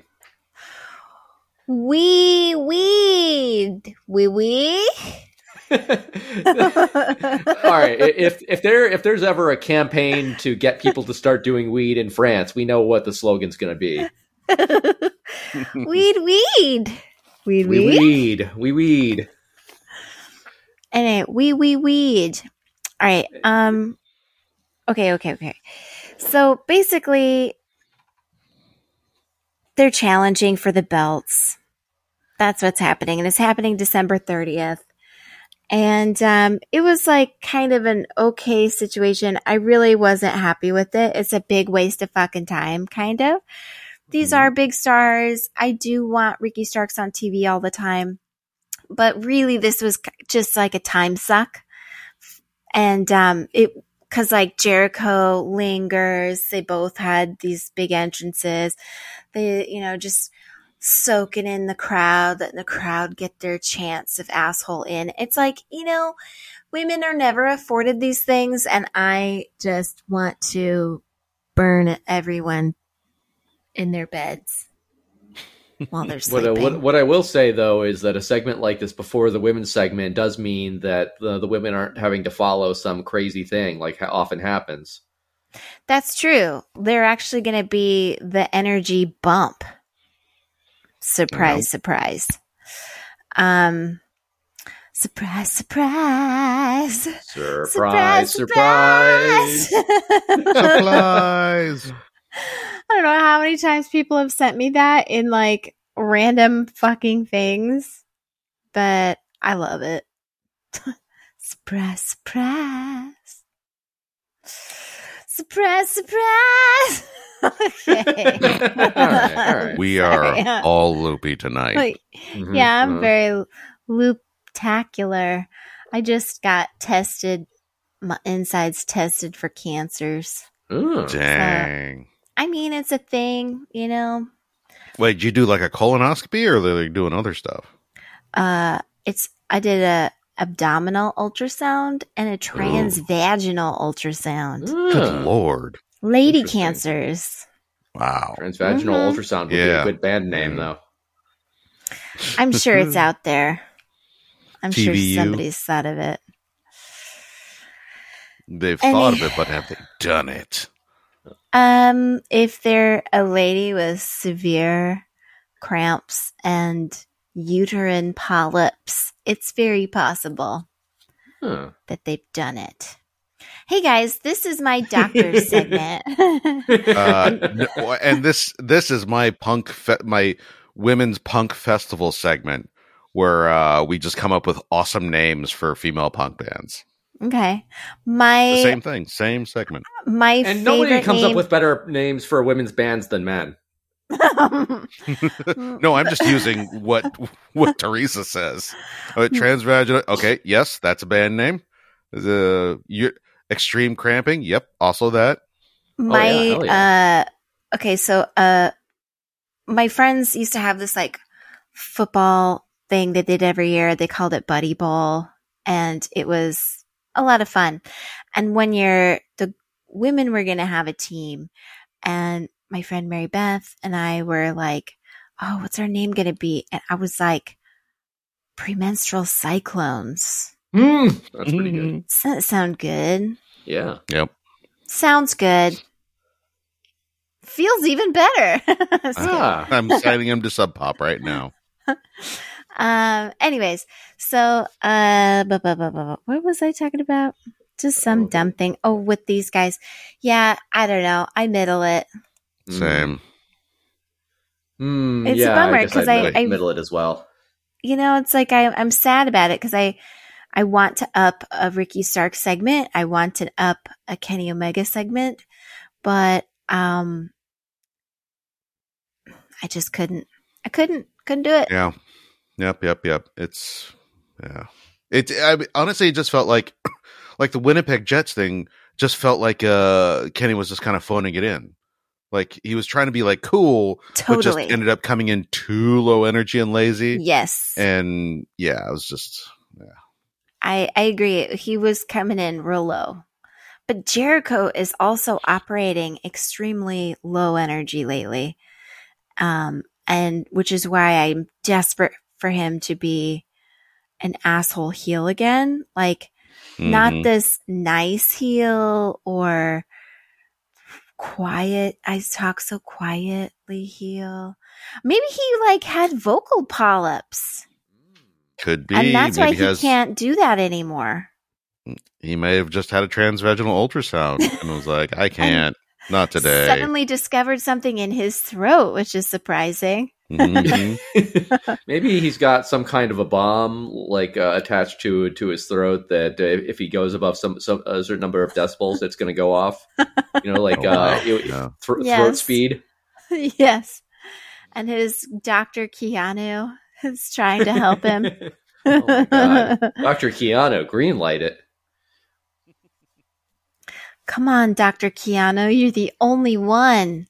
Speaker 1: Wee weed, wee wee.
Speaker 3: All right. If if there if there's ever a campaign to get people to start doing weed in France, we know what the slogan's going to be.
Speaker 1: Weed, weed, weed,
Speaker 3: We
Speaker 1: weed.
Speaker 3: weed. We weed.
Speaker 1: Anyway, wee, wee, weed. All right. Um. Okay. Okay. Okay. So basically, they're challenging for the belts. That's what's happening, and it's happening December thirtieth. And um, it was like kind of an okay situation. I really wasn't happy with it. It's a big waste of fucking time, kind of. These
Speaker 3: Mhm.
Speaker 1: are big stars. I do want Ricky Starks on T V all the time. But really, this was just like a time suck. And um, it because like Jericho lingers. They both had these big entrances. They, you know, just soaking in the crowd, letting the crowd get their chance of asshole in. It's like, you know, women are never afforded these things, and I just want to burn everyone in their beds while they're sleeping.
Speaker 3: What, uh, what, what I will say, though, is that a segment like this before the women's segment does mean that the, the women aren't having to follow some crazy thing like ha- often happens.
Speaker 1: That's true. They're actually going to be the energy bump. Surprise, uh-huh. surprise. Um, surprise, surprise.
Speaker 3: Surprise, surprise. Surprise.
Speaker 2: Surprise.
Speaker 1: I don't know how many times people have sent me that in like random fucking things, but I love it. Surprise, surprise. Surprise, surprise. Okay.
Speaker 3: all right, all right.
Speaker 2: We are Sorry. all loopy tonight.
Speaker 1: Like, mm-hmm, yeah, I'm mm-hmm. very loop-tacular. I just got tested, my insides tested for cancers.
Speaker 2: Ooh. Dang.
Speaker 1: So, I mean, it's a thing, you know.
Speaker 2: Wait, did you do like a colonoscopy, or are they like doing other stuff?
Speaker 1: Uh, it's I did a abdominal ultrasound and a transvaginal Ooh. ultrasound.
Speaker 2: Good Lord.
Speaker 1: Lady cancers.
Speaker 2: Wow.
Speaker 3: Transvaginal mm-hmm. ultrasound would yeah. be a good band name, mm. though.
Speaker 1: I'm sure it's out there. I'm T V U. Sure somebody's thought of it.
Speaker 2: They've and thought of it, but have they done it?
Speaker 1: Um, if they're a lady with severe cramps and uterine polyps, it's very possible huh. that they've done it. Hey guys, this is my doctor segment,
Speaker 2: uh, and this this is my punk fe- my women's punk festival segment, where uh, we just come up with awesome names for female punk bands.
Speaker 1: Okay, my
Speaker 2: the same thing, same segment.
Speaker 1: My
Speaker 3: and nobody comes
Speaker 1: name...
Speaker 3: up with better names for women's bands than men.
Speaker 2: No, I'm just using what what Teresa says. Uh, transvaginal. Okay, yes, that's a band name. The you. Extreme cramping. Yep. Also that.
Speaker 1: My, oh, yeah. yeah. uh, okay. So, uh, my friends used to have this like football thing they did every year. They called it Buddy Bowl, and it was a lot of fun. And one year the women were going to have a team, and my friend Mary Beth and I were like, oh, what's our name going to be? And I was like, Premenstrual Cyclones.
Speaker 3: Mm, that's pretty good.
Speaker 1: Does that sound good?
Speaker 3: Yeah.
Speaker 2: Yep.
Speaker 1: Sounds good. Feels even better.
Speaker 2: ah, I'm signing him to Sub Pop right now.
Speaker 1: um. Anyways, so uh, bu- bu- bu- bu- what was I talking about? Just some oh. dumb thing. Oh, with these guys. Yeah, I don't know. I middle it.
Speaker 2: Same.
Speaker 3: Mm,
Speaker 1: it's
Speaker 3: yeah,
Speaker 1: a bummer because I,
Speaker 3: I,
Speaker 1: I
Speaker 3: middle it as well.
Speaker 1: You know, it's like I, I'm sad about it because I. I want to up a Ricky Stark segment. I want to up a Kenny Omega segment, but um, I just couldn't. I couldn't. Couldn't do it.
Speaker 2: Yeah. Yep. Yep. Yep. It's yeah. It. I mean, honestly, it just felt like like the Winnipeg Jets thing. Just felt like uh, Kenny was just kind of phoning it in. Like he was trying to be like cool,
Speaker 1: totally.
Speaker 2: But just ended up coming in too low energy and lazy.
Speaker 1: Yes.
Speaker 2: And yeah, it was just yeah.
Speaker 1: I, I agree. He was coming in real low. But Jericho is also operating extremely low energy lately. Um, and which is why I'm desperate for him to be an asshole heel again. Like, mm-hmm. not this nice heel or quiet. I talk so quietly heel. Maybe he like had vocal polyps.
Speaker 2: Could be.
Speaker 1: And that's
Speaker 2: Maybe
Speaker 1: why he
Speaker 2: has,
Speaker 1: can't do that anymore.
Speaker 2: He may have just had a transvaginal ultrasound and was like, I can't. Not today.
Speaker 1: Suddenly discovered something in his throat, which is surprising.
Speaker 3: Mm-hmm. Maybe he's got some kind of a bomb like uh, attached to to his throat that uh, if he goes above some, some a certain number of decibels, it's going to go off. You know, like oh, wow. uh, it, yeah. th-
Speaker 1: yes.
Speaker 3: throat speed.
Speaker 1: Yes. And his Doctor Keanu is trying to help him.
Speaker 3: Oh my God. Doctor Keanu, greenlight it.
Speaker 1: Come on, Doctor Keanu, you're the only one.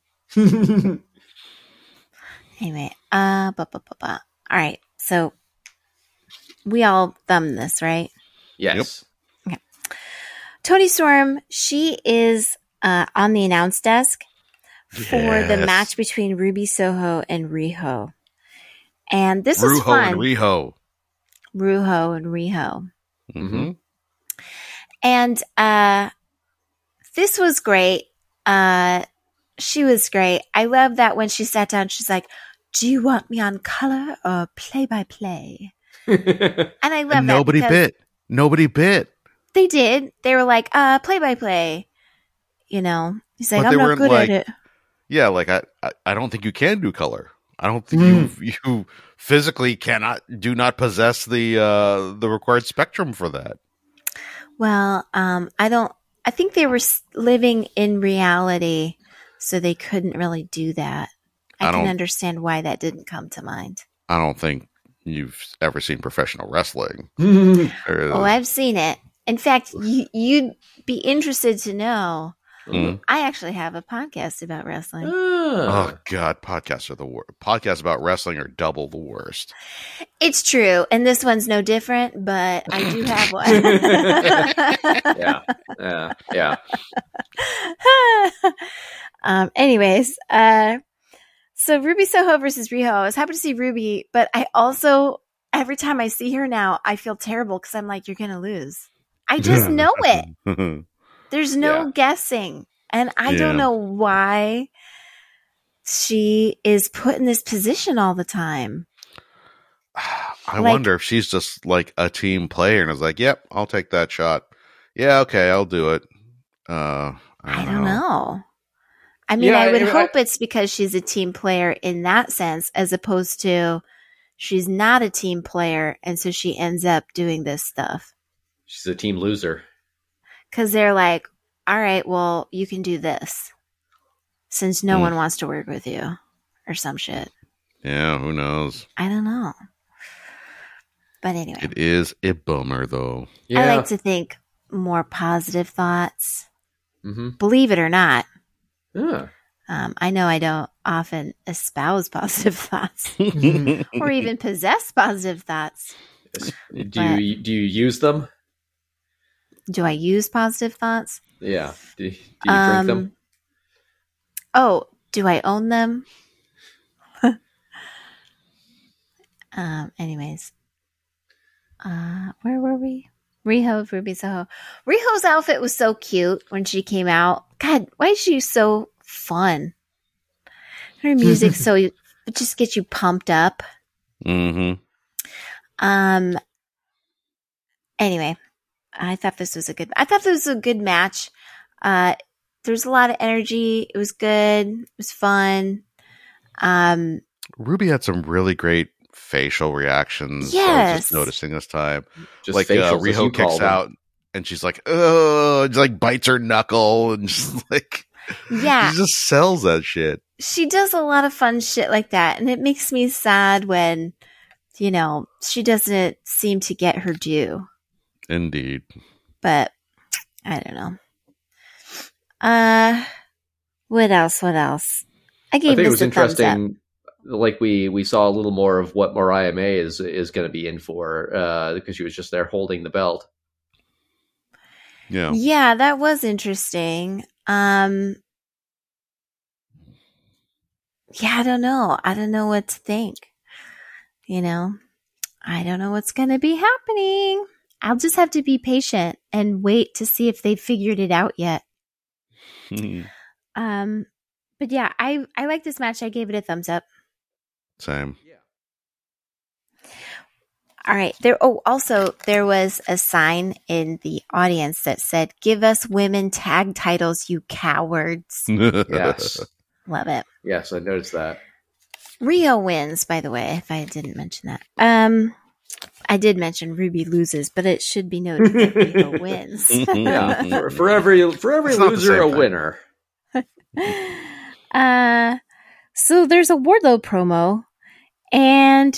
Speaker 1: Anyway, uh, bu- bu- bu- bu. all right. So we all thumbed this, right?
Speaker 3: Yes.
Speaker 1: Okay. Toni Storm, she is uh, on the announce desk for
Speaker 2: Yes.
Speaker 1: the match between Ruby Soho and Riho. And this is
Speaker 2: Ruho
Speaker 1: fun.
Speaker 2: and Riho.
Speaker 1: Ruho and Riho.
Speaker 2: Mm-hmm.
Speaker 1: And uh, this was great. Uh, she was great. I love that when she sat down, she's like, do you want me on color or play by play? And I love
Speaker 2: And
Speaker 1: that.
Speaker 2: nobody
Speaker 1: because
Speaker 2: bit. Nobody bit.
Speaker 1: They did. They were like, uh, play by play. You know, he's like,
Speaker 2: But
Speaker 1: I'm
Speaker 2: they
Speaker 1: not
Speaker 2: weren't
Speaker 1: good
Speaker 2: like-
Speaker 1: at it.
Speaker 2: Yeah, like I, I, I don't think you can do color. I don't think
Speaker 3: Mm.
Speaker 2: you you physically cannot do not possess the uh, the required spectrum for that.
Speaker 1: Well, um, I don't, I think they were s- living in reality, so they couldn't really do that. I,
Speaker 2: I
Speaker 1: can
Speaker 2: don't-
Speaker 1: understand why that didn't come to mind.
Speaker 2: I don't think you've ever seen professional wrestling.
Speaker 3: Mm.
Speaker 2: Or-
Speaker 1: Oh, I've seen it. In fact, you, you'd be interested to know,
Speaker 2: Mm.
Speaker 1: I actually have a podcast about wrestling.
Speaker 3: Ah.
Speaker 2: Oh God, podcasts are the worst. Podcasts about wrestling are double the worst.
Speaker 1: It's true, and this one's no different, but I do have one.
Speaker 3: Yeah. Yeah. Yeah.
Speaker 1: um, anyways, uh, so Ruby Soho versus Riho. I was happy to see Ruby, but I also, every time I see her now, I feel terrible because I'm like, you're going to lose. I just know it. There's no
Speaker 3: Yeah.
Speaker 1: guessing. And I
Speaker 2: Yeah.
Speaker 1: don't know why she is put in this position all the time.
Speaker 2: I
Speaker 1: Like-
Speaker 2: wonder if she's just like a team player and is like, "Yep, I'll take that shot. Yeah, okay, I'll do it." Uh, I
Speaker 1: I
Speaker 2: don't,
Speaker 1: don't
Speaker 2: know.
Speaker 1: know. I mean,
Speaker 3: Yeah,
Speaker 1: I would
Speaker 3: I-
Speaker 1: hope it's because she's a team player in that sense, as opposed to she's not a team player, and so she ends up doing this stuff.
Speaker 3: She's a team loser.
Speaker 1: Because they're like, all right, well, you can do this since no
Speaker 2: Hmm.
Speaker 1: one wants to work with you or some shit.
Speaker 2: Yeah, who knows?
Speaker 1: I don't know. But anyway,
Speaker 2: It is a bummer though.
Speaker 3: Yeah.
Speaker 1: I like to think more positive thoughts.
Speaker 3: Mm-hmm.
Speaker 1: Believe it or not.
Speaker 3: Yeah.
Speaker 1: Um, I know I don't often espouse positive thoughts or even possess positive thoughts.
Speaker 3: Do you do you use them?
Speaker 1: Do I use positive thoughts?
Speaker 3: Yeah. Do, do you drink them?
Speaker 1: Oh, do I own them? um. Anyways, uh, where were we? Riho, Ruby Soho. Riho's outfit was so cute when she came out. God, why is she so fun? Her music so it just gets you pumped up.
Speaker 2: Mm-hmm.
Speaker 1: Um. Anyway, I thought this was a good. I thought this was a good match. Uh, there's a lot of energy. It was good. It was fun. Um.
Speaker 2: Ruby had some really great facial reactions. I was
Speaker 1: Yes.
Speaker 2: just noticing this time.
Speaker 3: Just
Speaker 2: like
Speaker 3: facials,
Speaker 2: uh,
Speaker 3: as you
Speaker 2: Riho
Speaker 3: call
Speaker 2: kicks
Speaker 3: them.
Speaker 2: out and she's like, "Oh," just like bites her knuckle and just like,
Speaker 1: Yeah,
Speaker 2: she just sells that shit.
Speaker 1: she does a lot of fun shit like that, and it makes me sad when, you know, she doesn't seem to get her due.
Speaker 2: Indeed.
Speaker 1: But I don't know. Uh, what else? What else? I
Speaker 3: I
Speaker 1: gave
Speaker 3: think it
Speaker 1: this
Speaker 3: was
Speaker 1: a thumbs up.
Speaker 3: interesting. Like we we saw a little more of what Mariah May is is going to be in for uh, because she was just there holding the belt.
Speaker 2: Yeah.
Speaker 1: Yeah, that was interesting. Um, yeah, I don't know. I don't know what to think. You know, I don't know what's going to be happening. I'll just have to be patient and wait to see if they've figured it out yet. Um, but yeah, I I like this match. I gave it a thumbs up.
Speaker 2: Same.
Speaker 1: All right. There. Oh, also there was a sign in the audience that said, "Give us women tag titles, you cowards."
Speaker 3: Yes,
Speaker 1: Love it.
Speaker 3: yes, I noticed that.
Speaker 1: Rio wins, by the way, if I didn't mention that. Um, I did mention Ruby loses, but it should be noted that Rio wins.
Speaker 3: Yeah, for, for every for every
Speaker 2: It's not the
Speaker 3: loser,
Speaker 2: same
Speaker 3: a
Speaker 2: thing.
Speaker 3: winner.
Speaker 1: uh, so there's a Wardlow promo, and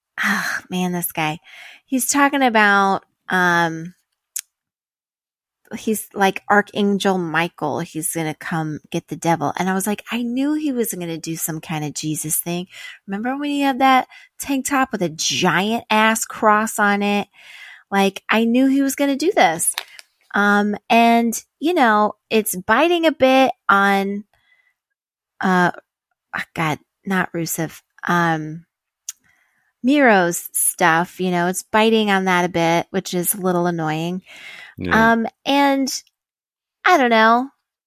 Speaker 1: ah, man, this guy, he's talking about um he's like Archangel Michael. He's going to come get the devil. And I was like, I knew he was going to do some kind of Jesus thing. Remember when he had that tank top with a giant ass cross on it? Like, I knew he was going to do this. Um, and you know, it's biting a bit on, uh, oh God, not Rusev, um, Miro's stuff, you know, it's biting on that a bit, which is a little annoying.
Speaker 2: Yeah.
Speaker 1: Um, and I don't know.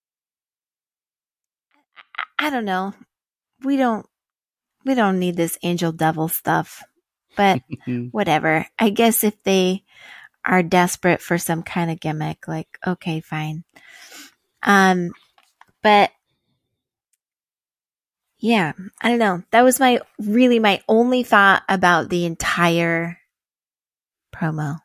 Speaker 1: I, I don't know. We don't, we don't need this angel devil stuff, but whatever. I guess if they are desperate for some kind of gimmick, like, okay, fine. Um, but yeah, I don't know. That was my, really my only thought about the entire promo.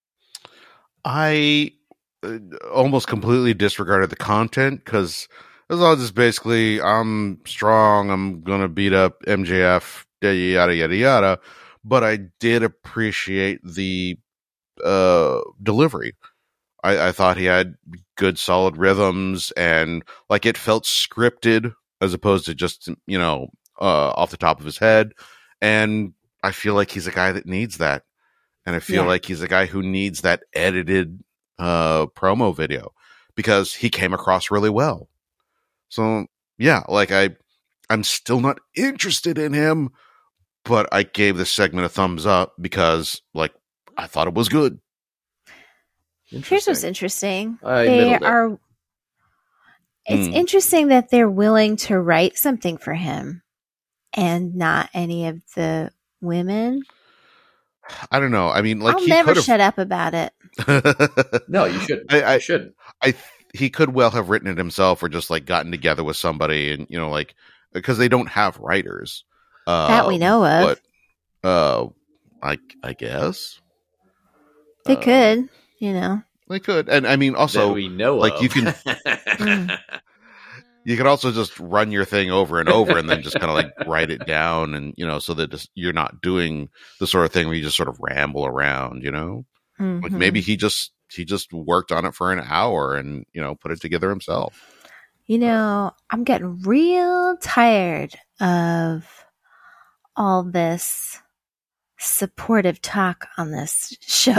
Speaker 2: I uh, almost completely disregarded the content because it was all just basically, I'm strong, I'm going to beat up M J F, yada, yada, yada, yada. But I did appreciate the uh, delivery. I, I thought he had good, solid rhythms, and like it felt scripted as opposed to just, you know, uh, off the top of his head. And I feel like he's a guy that needs that. And I feel
Speaker 1: Yeah.
Speaker 2: like he's a guy who needs that edited uh, promo video because he came across really well. So yeah, like I, I'm still not interested in him, but I gave this segment a thumbs up because like I thought it was good.
Speaker 1: Here's what's interesting.
Speaker 3: I
Speaker 1: they
Speaker 3: middled it.
Speaker 1: are. It's
Speaker 2: Hmm.
Speaker 1: interesting that they're willing to write something for him, and not any of the women.
Speaker 2: I don't know. I mean, like
Speaker 1: I'll
Speaker 2: he
Speaker 1: never
Speaker 2: could
Speaker 1: shut up about it.
Speaker 2: have.
Speaker 3: No, you shouldn't.
Speaker 2: I- I-
Speaker 3: you shouldn't.
Speaker 2: I he could well have written it himself or just like gotten together with somebody and you know like because they don't have writers uh,
Speaker 1: That we know of.
Speaker 2: But uh, I I guess
Speaker 1: They
Speaker 2: uh,
Speaker 1: could, you know.
Speaker 2: they could, and I mean
Speaker 3: That
Speaker 2: also
Speaker 3: we know
Speaker 2: like,
Speaker 3: of.
Speaker 2: you can-
Speaker 1: Mm.
Speaker 2: you could also just run your thing over and over and then just kind of like write it down and you know so that just, you're not doing the sort of thing where you just sort of ramble around, you know. Like
Speaker 1: Mhm.
Speaker 2: maybe he just he just worked on it for an hour and you know put it together himself.
Speaker 1: You know, I'm getting real tired of all this supportive talk on this show.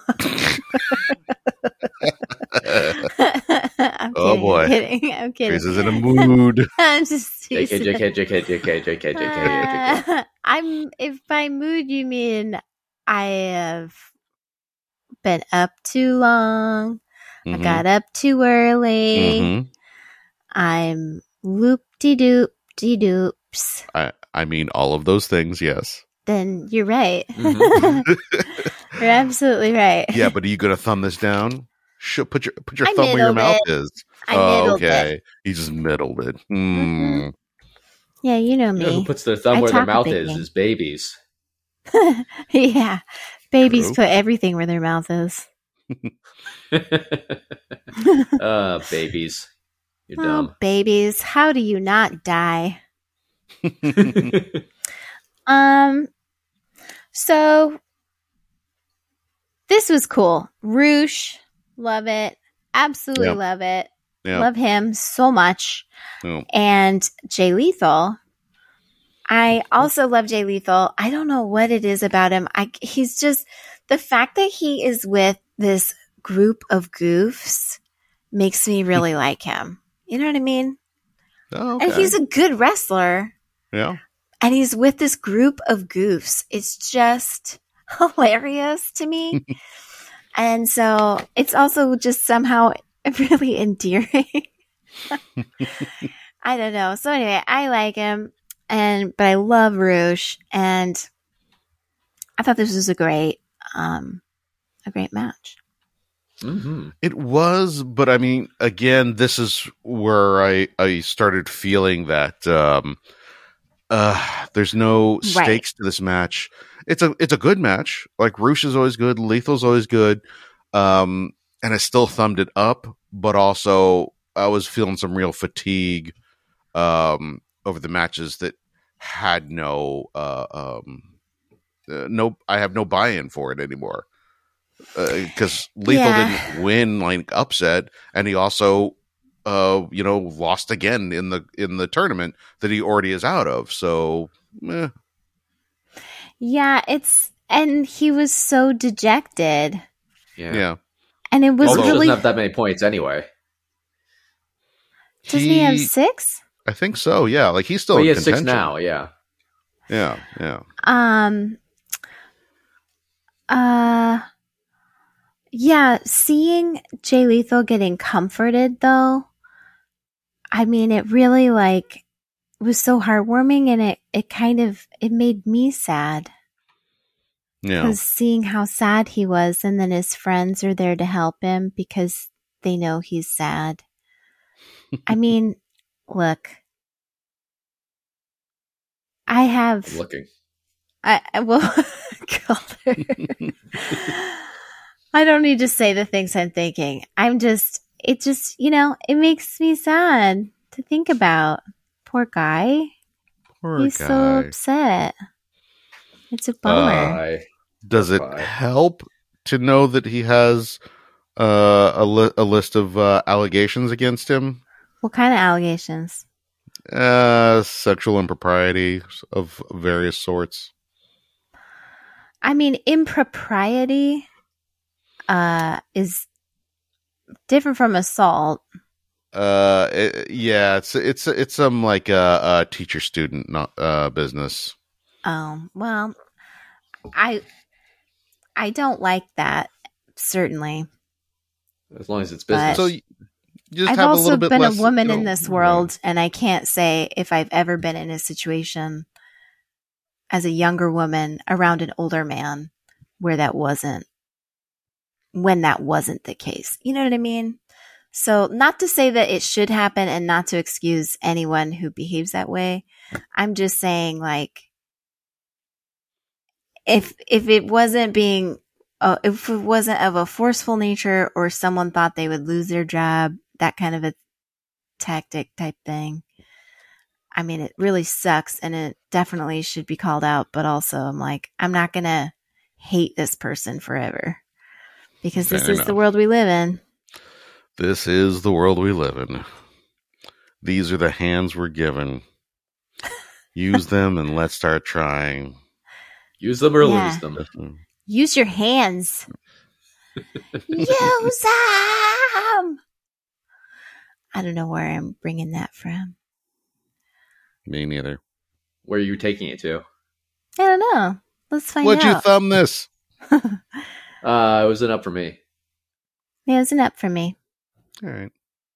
Speaker 1: I'm
Speaker 2: Oh,
Speaker 1: kidding,
Speaker 2: boy.
Speaker 1: I'm kidding. I'm kidding.
Speaker 2: Chris is in a mood.
Speaker 1: I'm just
Speaker 3: J K, J K, J K, J K, J K, J K, J K.
Speaker 1: Uh, I'm if by mood you mean I have been up too long, I
Speaker 2: Mhm.
Speaker 1: got up too early,
Speaker 2: Mhm.
Speaker 1: I'm loop de doop de doops,
Speaker 2: I I mean all of those things, yes.
Speaker 1: then you're right.
Speaker 3: Mhm.
Speaker 1: You're absolutely right.
Speaker 2: Yeah, but are you gonna thumb this down? Sh- put your put your
Speaker 1: I
Speaker 2: thumb where your
Speaker 1: middled
Speaker 2: mouth
Speaker 1: it.
Speaker 2: is.
Speaker 1: I
Speaker 2: Oh,
Speaker 1: middled
Speaker 2: okay.
Speaker 1: it.
Speaker 2: He just middled it. Hmm.
Speaker 1: Mhm. Yeah, you know
Speaker 3: You know who
Speaker 1: me.
Speaker 3: puts their thumb
Speaker 1: I
Speaker 3: where their
Speaker 1: talk a
Speaker 3: mouth
Speaker 1: big
Speaker 3: is
Speaker 1: game.
Speaker 3: is babies.
Speaker 1: Yeah. Babies
Speaker 2: True.
Speaker 1: put everything where their mouth is.
Speaker 3: uh, babies. You're
Speaker 1: Oh,
Speaker 3: dumb.
Speaker 1: babies, how do you not die? Um, so this was cool. Roosh, love it. Absolutely
Speaker 2: Yeah.
Speaker 1: love it.
Speaker 2: Yeah.
Speaker 1: Love him so much.
Speaker 2: Yeah.
Speaker 1: And Jay Lethal. I also love Jay Lethal. I don't know what it is about him. I he's just the fact that he is with this group of goofs makes me really like him. You know what I mean?
Speaker 2: Oh, okay.
Speaker 1: And he's a good wrestler.
Speaker 2: yeah.
Speaker 1: And he's with this group of goofs. It's just hilarious to me. And so it's also just somehow really endearing. I don't know. So anyway, I like him, and but I love Roosh, and I thought this was a great, um, a great match.
Speaker 3: Mm-hmm.
Speaker 2: It was, but I mean, again, this is where I, I started feeling that um, uh, there's no
Speaker 1: Right.
Speaker 2: stakes to this match. It's a it's a good match. Like Roosh is always good, Lethal's always good, um, and I still thumbed it up. But also, I was feeling some real fatigue um, over the matches that had no uh, um, uh, no. I have no buy-in for it anymore. because uh, Lethal yeah. didn't win like upset, and he also, uh, you know, lost again in the in the tournament that he already is out of. So, eh.
Speaker 1: yeah, it's and he was so dejected.
Speaker 3: Yeah,
Speaker 2: yeah,
Speaker 1: and it was
Speaker 3: Although
Speaker 1: really
Speaker 3: he doesn't have that many points anyway.
Speaker 1: Doesn't he, he have six?
Speaker 2: I think so. Yeah, like he's still.
Speaker 3: Well, he
Speaker 2: in
Speaker 3: has
Speaker 2: contention.
Speaker 3: six now. Yeah,
Speaker 2: yeah, yeah.
Speaker 1: Um. Uh. Yeah, seeing Jay Lethal getting comforted, though, I mean, it really, like, was so heartwarming, and it, it kind of, it made me sad.
Speaker 2: Yeah.
Speaker 1: Because seeing how sad he was, and then his friends are there to help him because they know he's sad. I mean, look. I have...
Speaker 3: I'm looking.
Speaker 1: I, I will... I don't need to say the things I'm thinking. I'm just, it just, you know, it makes me sad to think about. Poor guy.
Speaker 2: Poor
Speaker 1: He's
Speaker 2: guy.
Speaker 1: so upset. It's a bummer.
Speaker 2: Uh, does it help to know that he has uh, a, li- a list of uh, allegations against him?
Speaker 1: What kind of allegations?
Speaker 2: Uh, sexual impropriety of various sorts.
Speaker 1: I mean, impropriety uh, is different from assault.
Speaker 2: Uh, it, yeah, it's it's it's some like a uh, uh, teacher student not uh business.
Speaker 1: Oh well, I I don't like that, certainly.
Speaker 3: As long as it's business.
Speaker 2: So you just
Speaker 1: I've
Speaker 2: have
Speaker 1: also
Speaker 2: a little bit
Speaker 1: been
Speaker 2: less,
Speaker 1: a woman
Speaker 2: you know,
Speaker 1: in this world, and I can't say if I've ever been in a situation as a younger woman around an older man where that wasn't, when that wasn't the case. You know what I mean? So not to say that it should happen and not to excuse anyone who behaves that way. I'm just saying, like, if if it wasn't being, uh, if it wasn't of a forceful nature, or someone thought they would lose their job, that kind of a tactic type thing. I mean, it really sucks, and it definitely should be called out. But also, I'm like, I'm not gonna hate this person forever, because this
Speaker 2: Fair
Speaker 1: is
Speaker 2: enough.
Speaker 1: the world we live in.
Speaker 2: This is the world we live in. These are the hands we're given. Use them and let's start trying.
Speaker 3: Use them or
Speaker 1: Yeah.
Speaker 3: lose them.
Speaker 1: Use your hands. Use them. I don't know where I'm bringing that from.
Speaker 2: Me neither.
Speaker 3: Where are you taking it to?
Speaker 1: I don't know. Let's find
Speaker 2: Would you
Speaker 1: out.
Speaker 2: thumb this?
Speaker 3: Uh, it was an up for me.
Speaker 1: Yeah, it was an up for me.
Speaker 2: All right.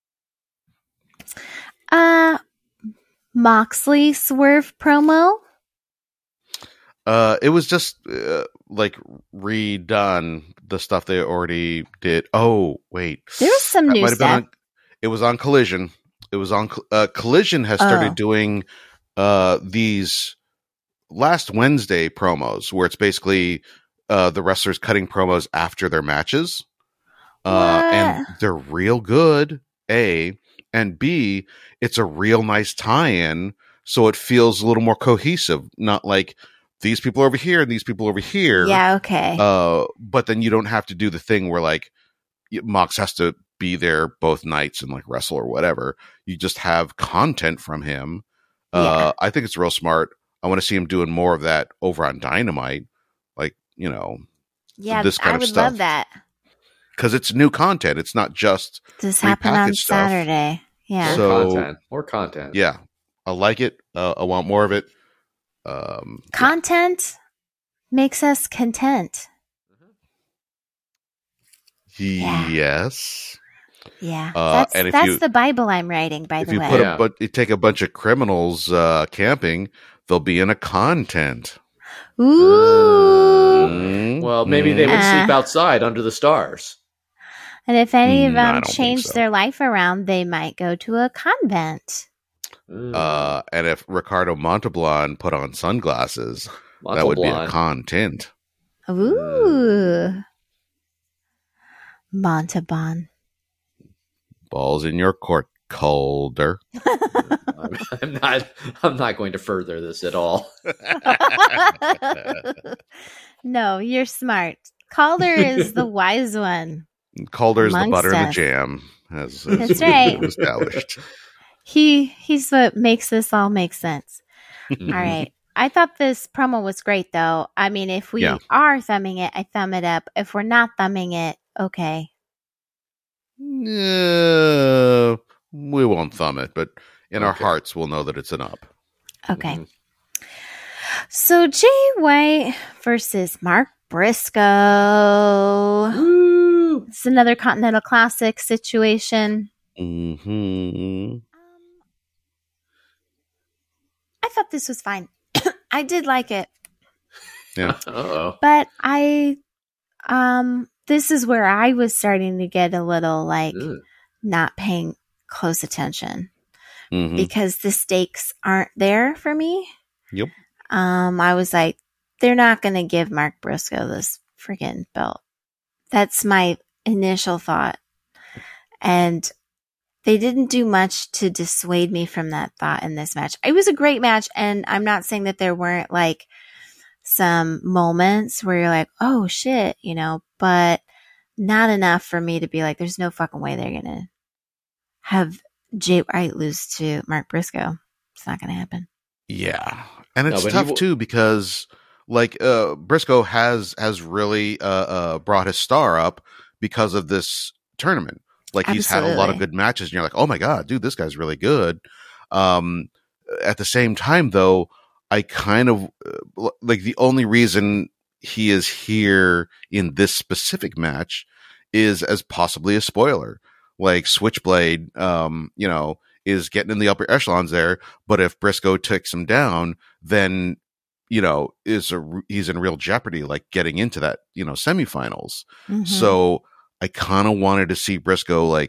Speaker 1: Uh, Moxley Swerve promo.
Speaker 2: Uh, it was just uh, like redone the stuff they already did. Oh, wait.
Speaker 1: There was some
Speaker 2: That
Speaker 1: new
Speaker 2: might have been
Speaker 1: stuff.
Speaker 2: on, it was on Collision. It was on uh, Collision has started
Speaker 1: Oh.
Speaker 2: doing uh, these last Wednesday promos where it's basically uh, the wrestlers cutting promos after their matches. Uh, and they're real good, A. And B, it's a real nice tie-in, so it feels a little more cohesive. Not like these people over here and these people over here.
Speaker 1: Yeah, okay.
Speaker 2: Uh, but then you don't have to do the thing where like Mox has to be there both nights and like wrestle or whatever. You just have content from him. Uh,
Speaker 1: Yeah.
Speaker 2: I think it's real smart. I want to see him doing more of that over on Dynamite. Like, you know,
Speaker 1: yeah,
Speaker 2: this kind
Speaker 1: I
Speaker 2: of
Speaker 1: would
Speaker 2: stuff.
Speaker 1: love that.
Speaker 2: because it's new content. It's not just
Speaker 1: This happened on
Speaker 2: repackaged stuff.
Speaker 1: Saturday. Yeah.
Speaker 3: More
Speaker 2: So-
Speaker 3: content. More content.
Speaker 2: Yeah, I like it. Uh, I want more of it. Um,
Speaker 1: Content makes us content. Yeah.
Speaker 2: Yes.
Speaker 1: Yeah.
Speaker 2: Uh,
Speaker 1: that's
Speaker 2: and if
Speaker 1: that's
Speaker 2: you-
Speaker 1: the Bible I'm writing, by
Speaker 2: If
Speaker 1: the
Speaker 2: you
Speaker 1: way.
Speaker 2: put
Speaker 3: Yeah.
Speaker 2: a but you take a bunch of criminals uh, camping, they'll be in a content.
Speaker 1: Ooh.
Speaker 2: Mm,
Speaker 3: Well, maybe they would
Speaker 1: Uh.
Speaker 3: sleep outside under the stars.
Speaker 1: And if any of
Speaker 2: Mm, I
Speaker 1: them
Speaker 2: don't think
Speaker 1: change
Speaker 2: so.
Speaker 1: their life around, they might go to a convent.
Speaker 3: Mm.
Speaker 2: Uh, and if Ricardo Montalban put on sunglasses, that would be a
Speaker 3: Montalban.
Speaker 2: content.
Speaker 1: Ooh. Montalban.
Speaker 2: Balls in your court, Calder.
Speaker 3: I'm, I'm not. I'm not going to further this at all.
Speaker 1: No, you're smart.
Speaker 4: Calder is the wise one.
Speaker 2: Calder's the butter and the
Speaker 4: us.
Speaker 2: jam, as, as
Speaker 4: That's right.
Speaker 2: established.
Speaker 4: He he's what makes this all make sense. All right. I thought this promo was great, though. I mean, if we
Speaker 2: Yeah.
Speaker 4: are thumbing it, I thumb it up. If we're not thumbing it, okay.
Speaker 2: Uh, we won't thumb it, but in our
Speaker 3: Okay.
Speaker 2: hearts, we'll know that it's an up.
Speaker 4: Okay.
Speaker 3: Mhm.
Speaker 4: So Jay White versus Mark Briscoe.
Speaker 3: Woo!
Speaker 4: It's another Continental Classic situation.
Speaker 2: Mm-hmm.
Speaker 4: I thought this was fine. I did like it,
Speaker 2: Yeah.
Speaker 3: Uh-oh.
Speaker 4: but I, um, this is where I was starting to get a little like
Speaker 3: Ugh.
Speaker 4: not paying close attention
Speaker 2: Mm-hmm.
Speaker 4: because the stakes aren't there for me.
Speaker 2: Yep.
Speaker 4: Um, I was like, they're not going to give Mark Briscoe this freaking belt. That's my initial thought. And they didn't do much to dissuade me from that thought in this match. It was a great match, and I'm not saying that there weren't like some moments where you're like, oh shit, you know, but not enough for me to be like, there's no fucking way they're going to have Jay White lose to Mark Briscoe. It's not going to happen.
Speaker 2: Yeah, and it's
Speaker 3: No, but he
Speaker 2: tough
Speaker 3: will-
Speaker 2: too because like uh, Briscoe has has really uh, uh, brought his star up because of this tournament. Like he's had a lot of
Speaker 4: Absolutely.
Speaker 2: good matches, and you're like, oh my god, dude, this guy's really good. Um, at the same time, though, I kind of uh, like the only reason he is here in this specific match is as possibly a spoiler. Like Switchblade, um, you know, is getting in the upper echelons there, but if Briscoe takes him down, then you know is a he's in real jeopardy, like getting into that you know semifinals.
Speaker 4: Mhm.
Speaker 2: So I kind of wanted to see Briscoe like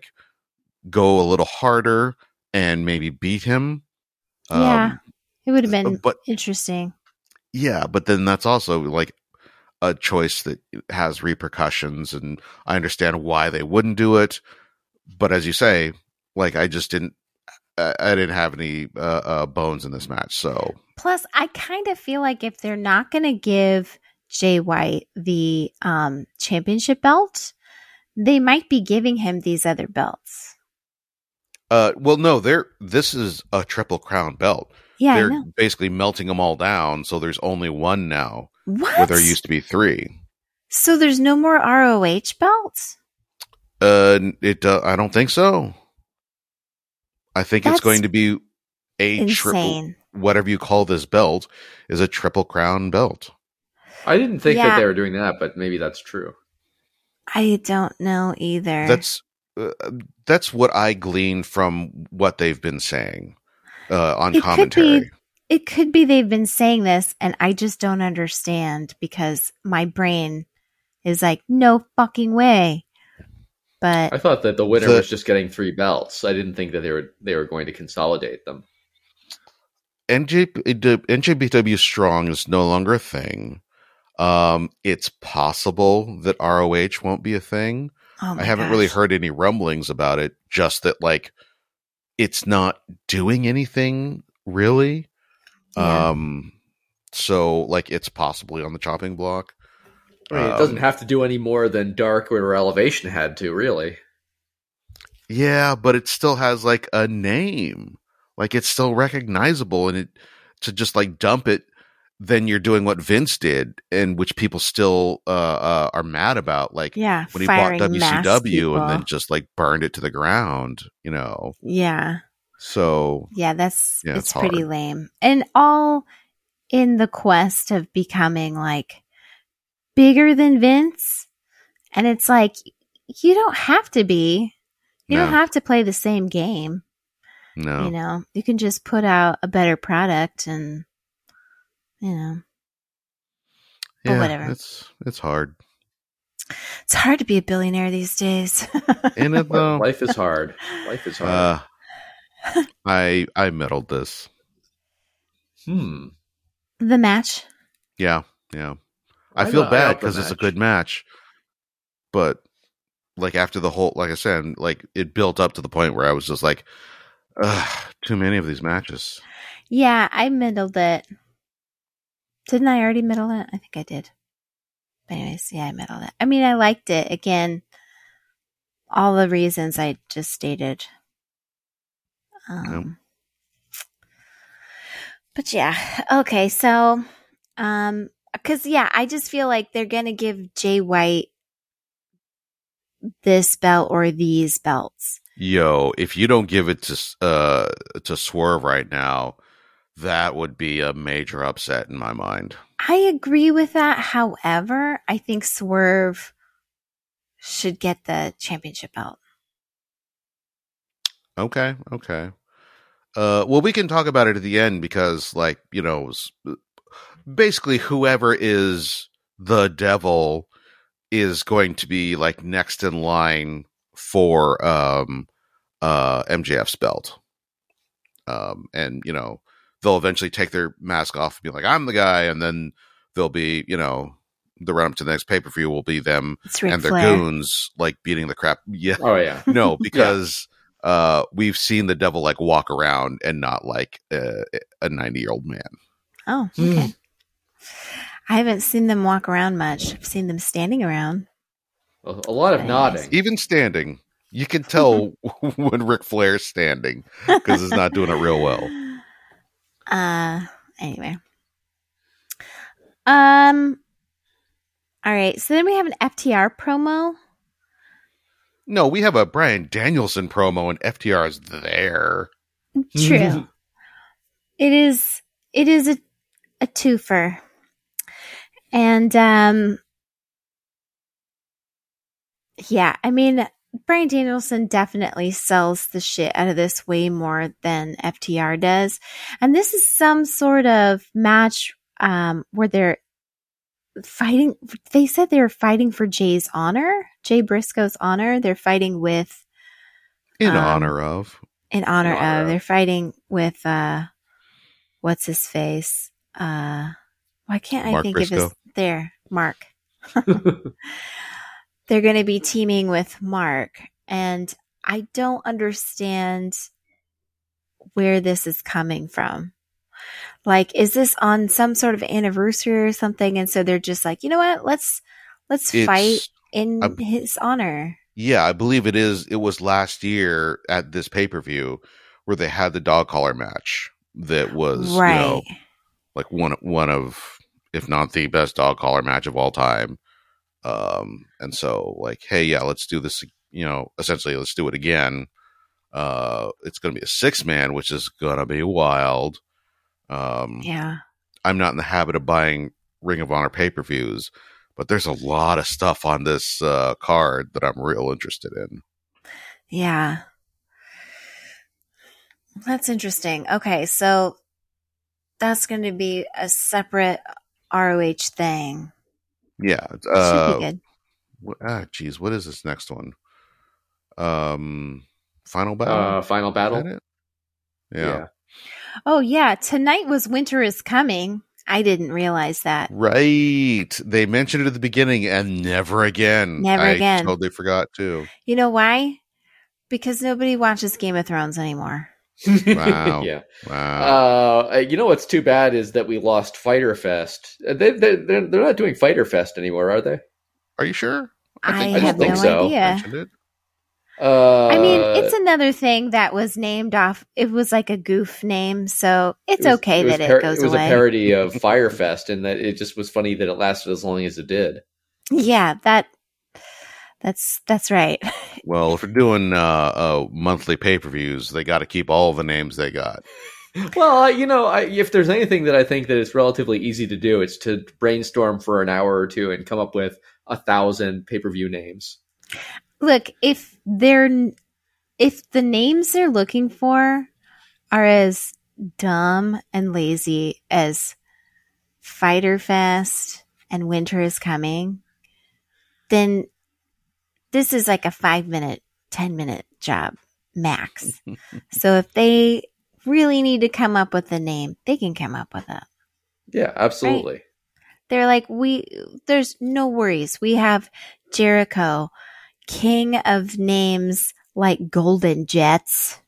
Speaker 2: go a little harder and maybe beat him.
Speaker 4: Yeah.
Speaker 2: Um,
Speaker 4: It would have been
Speaker 2: but
Speaker 4: interesting.
Speaker 2: yeah, but then that's also like a choice that has repercussions, and I understand why they wouldn't do it. But as you say, like I just didn't, I, I didn't have any uh, uh, bones in this match. So
Speaker 4: Plus, I kind of feel like if they're not going to give Jay White the um, championship belt, they might be giving him these other belts.
Speaker 2: Uh, well, no, they're this is a triple crown belt.
Speaker 4: Yeah, I
Speaker 2: they're
Speaker 4: know.
Speaker 2: basically melting them all down, so there's only one now,
Speaker 4: What?
Speaker 2: where there used to be three.
Speaker 4: So there's no more R O H belts?
Speaker 2: Uh, it. Uh, I don't think so. I think
Speaker 4: That's
Speaker 2: it's going to be a triple,
Speaker 4: Insane.
Speaker 2: whatever you call this belt, is a triple crown belt.
Speaker 3: I didn't think
Speaker 4: Yeah.
Speaker 3: that they were doing that, but maybe that's true.
Speaker 4: I don't know either.
Speaker 2: That's uh, that's what I gleaned from what they've been saying uh, on
Speaker 4: It could
Speaker 2: commentary.
Speaker 4: be- It could be they've been saying this and I just don't understand because my brain is like, no fucking way. But
Speaker 3: I thought that the winner
Speaker 2: The-
Speaker 3: was just getting three belts. I didn't think that they were they were going to consolidate them.
Speaker 2: N J, N J B W Strong is no longer a thing. Um, it's possible that R O H won't be a thing.
Speaker 4: oh my
Speaker 2: I haven't really
Speaker 4: gosh.
Speaker 2: heard any rumblings about it. Just that, like, it's not doing anything really.
Speaker 4: Yeah.
Speaker 2: Um, so like, it's possibly on the chopping block.
Speaker 3: I mean, it
Speaker 2: Um,
Speaker 3: doesn't have to do any more than Dark or Elevation had to, really.
Speaker 2: Yeah, but it still has like a name. Like it's still recognizable, and it to just like dump it, then you're doing what Vince did, and which people still uh, uh are mad about. Like
Speaker 4: Yeah.
Speaker 2: when he bought
Speaker 4: firing
Speaker 2: W C
Speaker 4: mass
Speaker 2: W and then
Speaker 4: people.
Speaker 2: just like burned it to the ground, you know.
Speaker 4: Yeah.
Speaker 2: So
Speaker 4: Yeah, that's
Speaker 2: Yeah,
Speaker 4: it's,
Speaker 2: it's
Speaker 4: pretty
Speaker 2: hard.
Speaker 4: lame. And all in the quest of becoming like bigger than Vince. And it's like you don't have to be. You
Speaker 2: no,
Speaker 4: don't have to play the same game.
Speaker 2: no.
Speaker 4: You know, you can just put out a better product and you know, but
Speaker 2: yeah,
Speaker 4: whatever.
Speaker 2: it's it's hard.
Speaker 4: It's hard to be a billionaire these days.
Speaker 2: In it though,
Speaker 3: Life is hard. Life is hard.
Speaker 2: uh, I I middled this.
Speaker 3: hmm.
Speaker 4: The match.
Speaker 2: Yeah, yeah. I,
Speaker 3: I
Speaker 2: feel
Speaker 3: li- I
Speaker 2: bad
Speaker 3: like the
Speaker 2: because it's a
Speaker 3: match.
Speaker 2: good match, but like after the whole, like I said, like it built up to the point where I was just like, ugh, too many of these matches.
Speaker 4: Yeah, I middled it. Didn't I already middle it? I think I did. But anyways, yeah, I met all that. I mean, I liked it. Again, all the reasons I just stated. Um, yep. But yeah, okay. So, um, because yeah, I just feel like they're gonna give Jay White this belt or these belts.
Speaker 2: Yo, if you don't give it to uh to Swerve right now, that would be a major upset in my mind.
Speaker 4: I agree with that. However, I think Swerve should get the championship belt.
Speaker 2: Okay, okay. Uh, well, we can talk about it at the end because, like, you know, basically whoever is the devil is going to be like next in line for um, uh, M J F's belt. Um, and, you know, they'll eventually take their mask off and be like, I'm the guy. And then they'll be, you know, the run up to the next pay-per-view will be them and their Flair. goons like beating the crap. Yeah.
Speaker 3: Oh, yeah.
Speaker 2: No, because yeah. uh, we've seen the devil like walk around and not like uh, a ninety year old man.
Speaker 4: Oh, okay. I haven't seen them walk around much. I've seen them standing around.
Speaker 3: A, a lot of nodding.
Speaker 2: Even standing. You can tell when Ric Flair's standing because he's not doing it real well.
Speaker 4: Uh, anyway. Um, all right. So then we have an F T R promo.
Speaker 2: No, we have a Bryan Danielson promo and F T R is there.
Speaker 4: True. It is, it is a, a twofer. And, um, yeah, I mean, Bryan Danielson definitely sells the shit out of this way more than F T R does. And this is some sort of match um, where they're fighting. They said they were fighting for Jay's honor, Jay Briscoe's honor. They're fighting with.
Speaker 2: In um, honor of.
Speaker 4: In honor, in honor of. of. They're fighting with, uh, what's his face? Uh, why can't I Mark think Briscoe. of his. There, Mark. They're going to be teaming with Mark, and I don't understand where this is coming from. Like, is this on some sort of anniversary or something? And so they're just like, you know what? Let's let's it's, fight in I, his honor.
Speaker 2: Yeah, I believe it is. It was last year at this pay per view where they had the dog collar match that was, right. you know, like one one of, if not the best dog collar match of all time. Um, and so like, hey, yeah, let's do this, you know, essentially let's do it again. Uh, it's going to be a six man, which is going to be wild. Um,
Speaker 4: yeah,
Speaker 2: I'm not in the habit of buying Ring of Honor pay-per-views, but there's a lot of stuff on this, uh, card that I'm real interested in.
Speaker 4: Yeah. That's interesting. Okay. So that's going to be a separate R O H thing.
Speaker 2: Yeah. Uh, Should be good. What, ah, geez, what is this next one? Um, Final Battle?
Speaker 3: Uh, Final Battle?
Speaker 2: Is yeah. yeah.
Speaker 4: Oh, yeah. Tonight was Winter is Coming. I didn't realize that.
Speaker 2: Right. They mentioned it at the beginning and never again.
Speaker 4: Never
Speaker 2: I
Speaker 4: again.
Speaker 2: I totally forgot, too.
Speaker 4: You know why? Because nobody watches Game of Thrones anymore.
Speaker 2: Wow.
Speaker 3: yeah.
Speaker 2: Wow.
Speaker 3: Uh, you know what's too bad is that we lost Fyter Fest. They, they, they're, they're not doing Fyter Fest anymore, are they?
Speaker 2: Are you sure?
Speaker 4: I,
Speaker 3: think,
Speaker 4: I have
Speaker 3: think
Speaker 4: no
Speaker 3: so.
Speaker 4: idea.
Speaker 3: Uh,
Speaker 4: I mean, it's another thing that was named off. It was like a goof name, so it's
Speaker 3: it was,
Speaker 4: okay
Speaker 3: it
Speaker 4: that
Speaker 3: par-
Speaker 4: it goes away.
Speaker 3: It was
Speaker 4: away.
Speaker 3: a parody of Fyre Fest, and that it just was funny that it lasted as long as it did.
Speaker 4: Yeah, that that's that's right.
Speaker 2: Well, if we're doing uh, uh, monthly pay-per-views, they got to keep all the names they got.
Speaker 3: Well, uh, you know, I, if there's anything that I think that is relatively easy to do, it's to brainstorm for an hour or two and come up with a thousand pay-per-view names.
Speaker 4: Look, if they're if the names they're looking for are as dumb and lazy as Fyter Fest and Winter is Coming, then this is like a five minute, ten minute job max. So if they really need to come up with a name, they can come up with it.
Speaker 3: Yeah, absolutely.
Speaker 4: Right? They're like, we, there's no worries. We have Jericho, king of names like Golden Jets.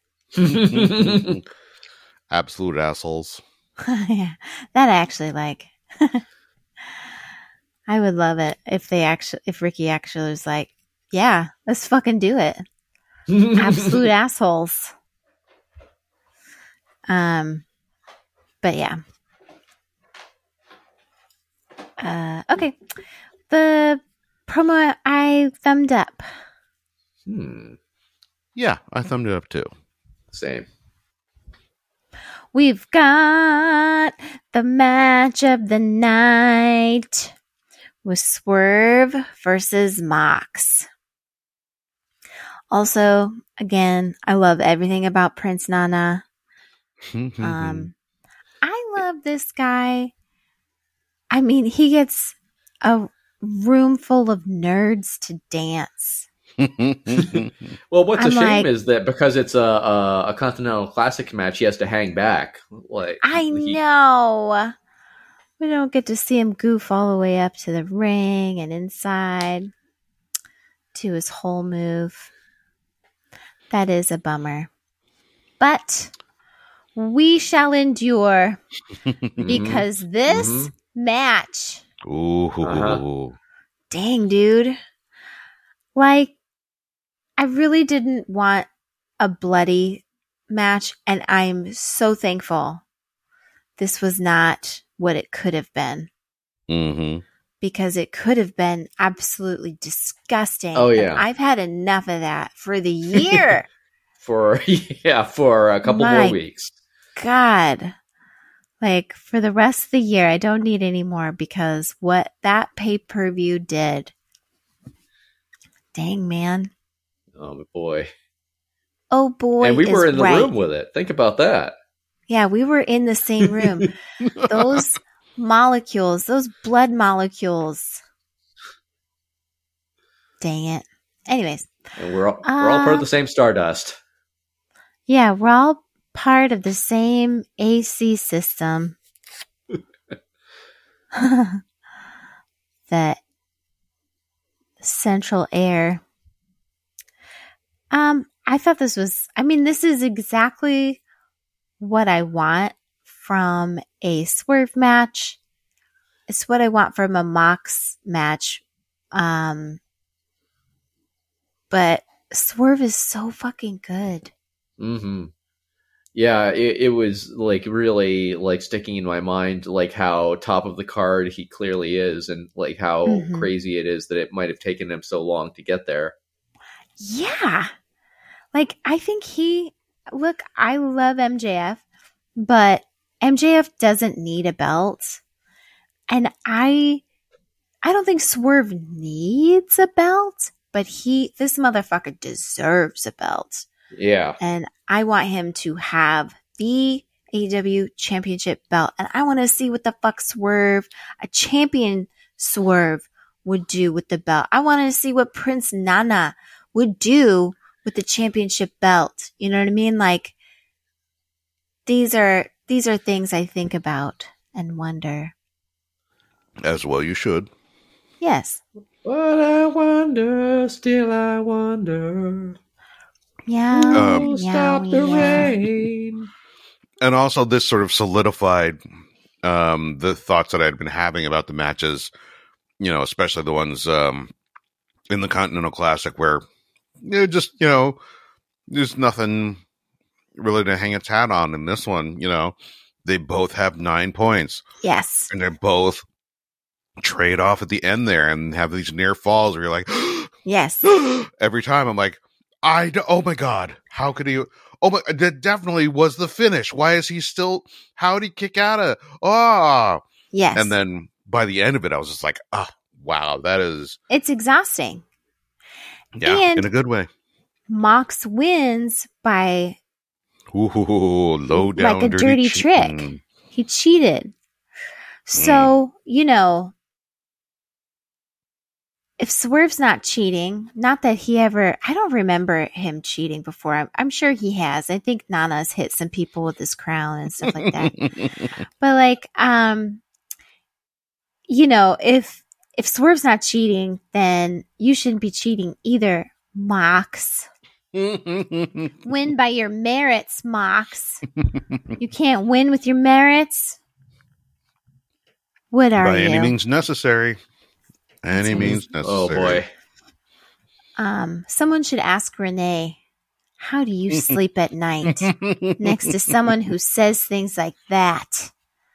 Speaker 2: Absolute assholes.
Speaker 4: Yeah, that I actually like. I would love it if they actually, if Ricky actually was like, yeah, let's fucking do it. Absolute assholes. Um, but yeah. Uh, okay. The promo I thumbed up.
Speaker 3: Hmm.
Speaker 2: Yeah, I thumbed it up too.
Speaker 3: Same.
Speaker 4: We've got the match of the night with Swerve versus Mox. Also, again, I love everything about Prince Nana. um, I love this guy. I mean, he gets a room full of nerds to dance.
Speaker 3: Well, what's
Speaker 4: I'm
Speaker 3: a shame
Speaker 4: like-
Speaker 3: is that because it's a, a a Continental Classic match, he has to hang back. Like
Speaker 4: I
Speaker 3: he-
Speaker 4: know. We don't get to see him goof all the way up to the ring and inside to his whole move. That is a bummer. But we shall endure because this
Speaker 3: Mhm.
Speaker 4: match,
Speaker 2: Ooh.
Speaker 3: Uh-huh.
Speaker 4: dang, dude. Like, I really didn't want a bloody match, and I'm so thankful this was not what it could have been.
Speaker 2: Mm-hmm.
Speaker 4: Because it could have been absolutely disgusting.
Speaker 3: Oh, yeah.
Speaker 4: And I've had enough of that for the year.
Speaker 3: for yeah for a couple
Speaker 4: My
Speaker 3: more weeks.
Speaker 4: God. Like, for the rest of the year, I don't need any more because what that pay-per-view did. Dang, man.
Speaker 3: Oh boy!
Speaker 4: Oh, boy.
Speaker 3: And we were
Speaker 4: is
Speaker 3: in the
Speaker 4: right.
Speaker 3: room with it. Think about that.
Speaker 4: Yeah, we were in the same room. Those molecules, those blood molecules. Dang it. Anyways.
Speaker 3: And we're all, we're all part of the same Stardust.
Speaker 4: Yeah, we're all part of the same A C system. That central air. Um, I thought this was, I mean, this is exactly what I want from a Swerve match. It's what I want from a Mox match. Um, but Swerve is so fucking good.
Speaker 3: Mm-hmm. Yeah, it, it was like really like sticking in my mind, like how top of the card he clearly is, and like how
Speaker 4: Mhm.
Speaker 3: crazy it is that it might have taken him so long to get there.
Speaker 4: Yeah. Like, I think he, look, I love M J F, but M J F doesn't need a belt. And I, I don't think Swerve needs a belt, but he, this motherfucker deserves a belt.
Speaker 3: Yeah,
Speaker 4: And I want him to have the A E W championship belt. And I want to see what the fuck Swerve, a champion Swerve, would do with the belt. I want to see what Prince Nana would do with the championship belt. You know what I mean? Like, these are, these are things I think about and wonder.
Speaker 2: As well, you should.
Speaker 4: Yes.
Speaker 3: but I wonder, still I wonder.
Speaker 4: Yeah.
Speaker 2: Um,
Speaker 3: Who'll
Speaker 4: yeah,
Speaker 3: stop the
Speaker 4: yeah.
Speaker 3: rain?
Speaker 2: And also, this sort of solidified um, the thoughts that I'd been having about the matches, you know, especially the ones um, in the Continental Classic where you know, just, you know, there's nothing really to hang its hat on. In this one, you know, they both have nine points
Speaker 4: Yes.
Speaker 2: and they're both trade off at the end there and have these near falls where you're like,
Speaker 4: Yes.
Speaker 2: every time I'm like, I, d- oh my God, how could he? Oh my, that definitely was the finish. Why is he still, how did he kick out of, oh,
Speaker 4: Yes.
Speaker 2: and then by the end of it, I was just like, oh, wow, that is,
Speaker 4: It's exhausting.
Speaker 2: yeah,
Speaker 4: And-
Speaker 2: in a good way.
Speaker 4: Mox wins by
Speaker 2: Ooh, low down,
Speaker 4: like a dirty
Speaker 2: cheating.
Speaker 4: trick. He cheated. So, you know, if Swerve's not cheating, not that he ever, I don't remember him cheating before. I'm, I'm sure he has. I think Nana's hit some people with his crown and stuff like that. But like, um, you know, if, if Swerve's not cheating, then you shouldn't be cheating either, Mox. Win by your merits, Mox. You can't win with your merits. What are
Speaker 2: By
Speaker 4: you?
Speaker 2: any means necessary. Any means necessary.
Speaker 3: Oh boy.
Speaker 4: Um, someone should ask Renee, how do you sleep at night next to someone who says things like that?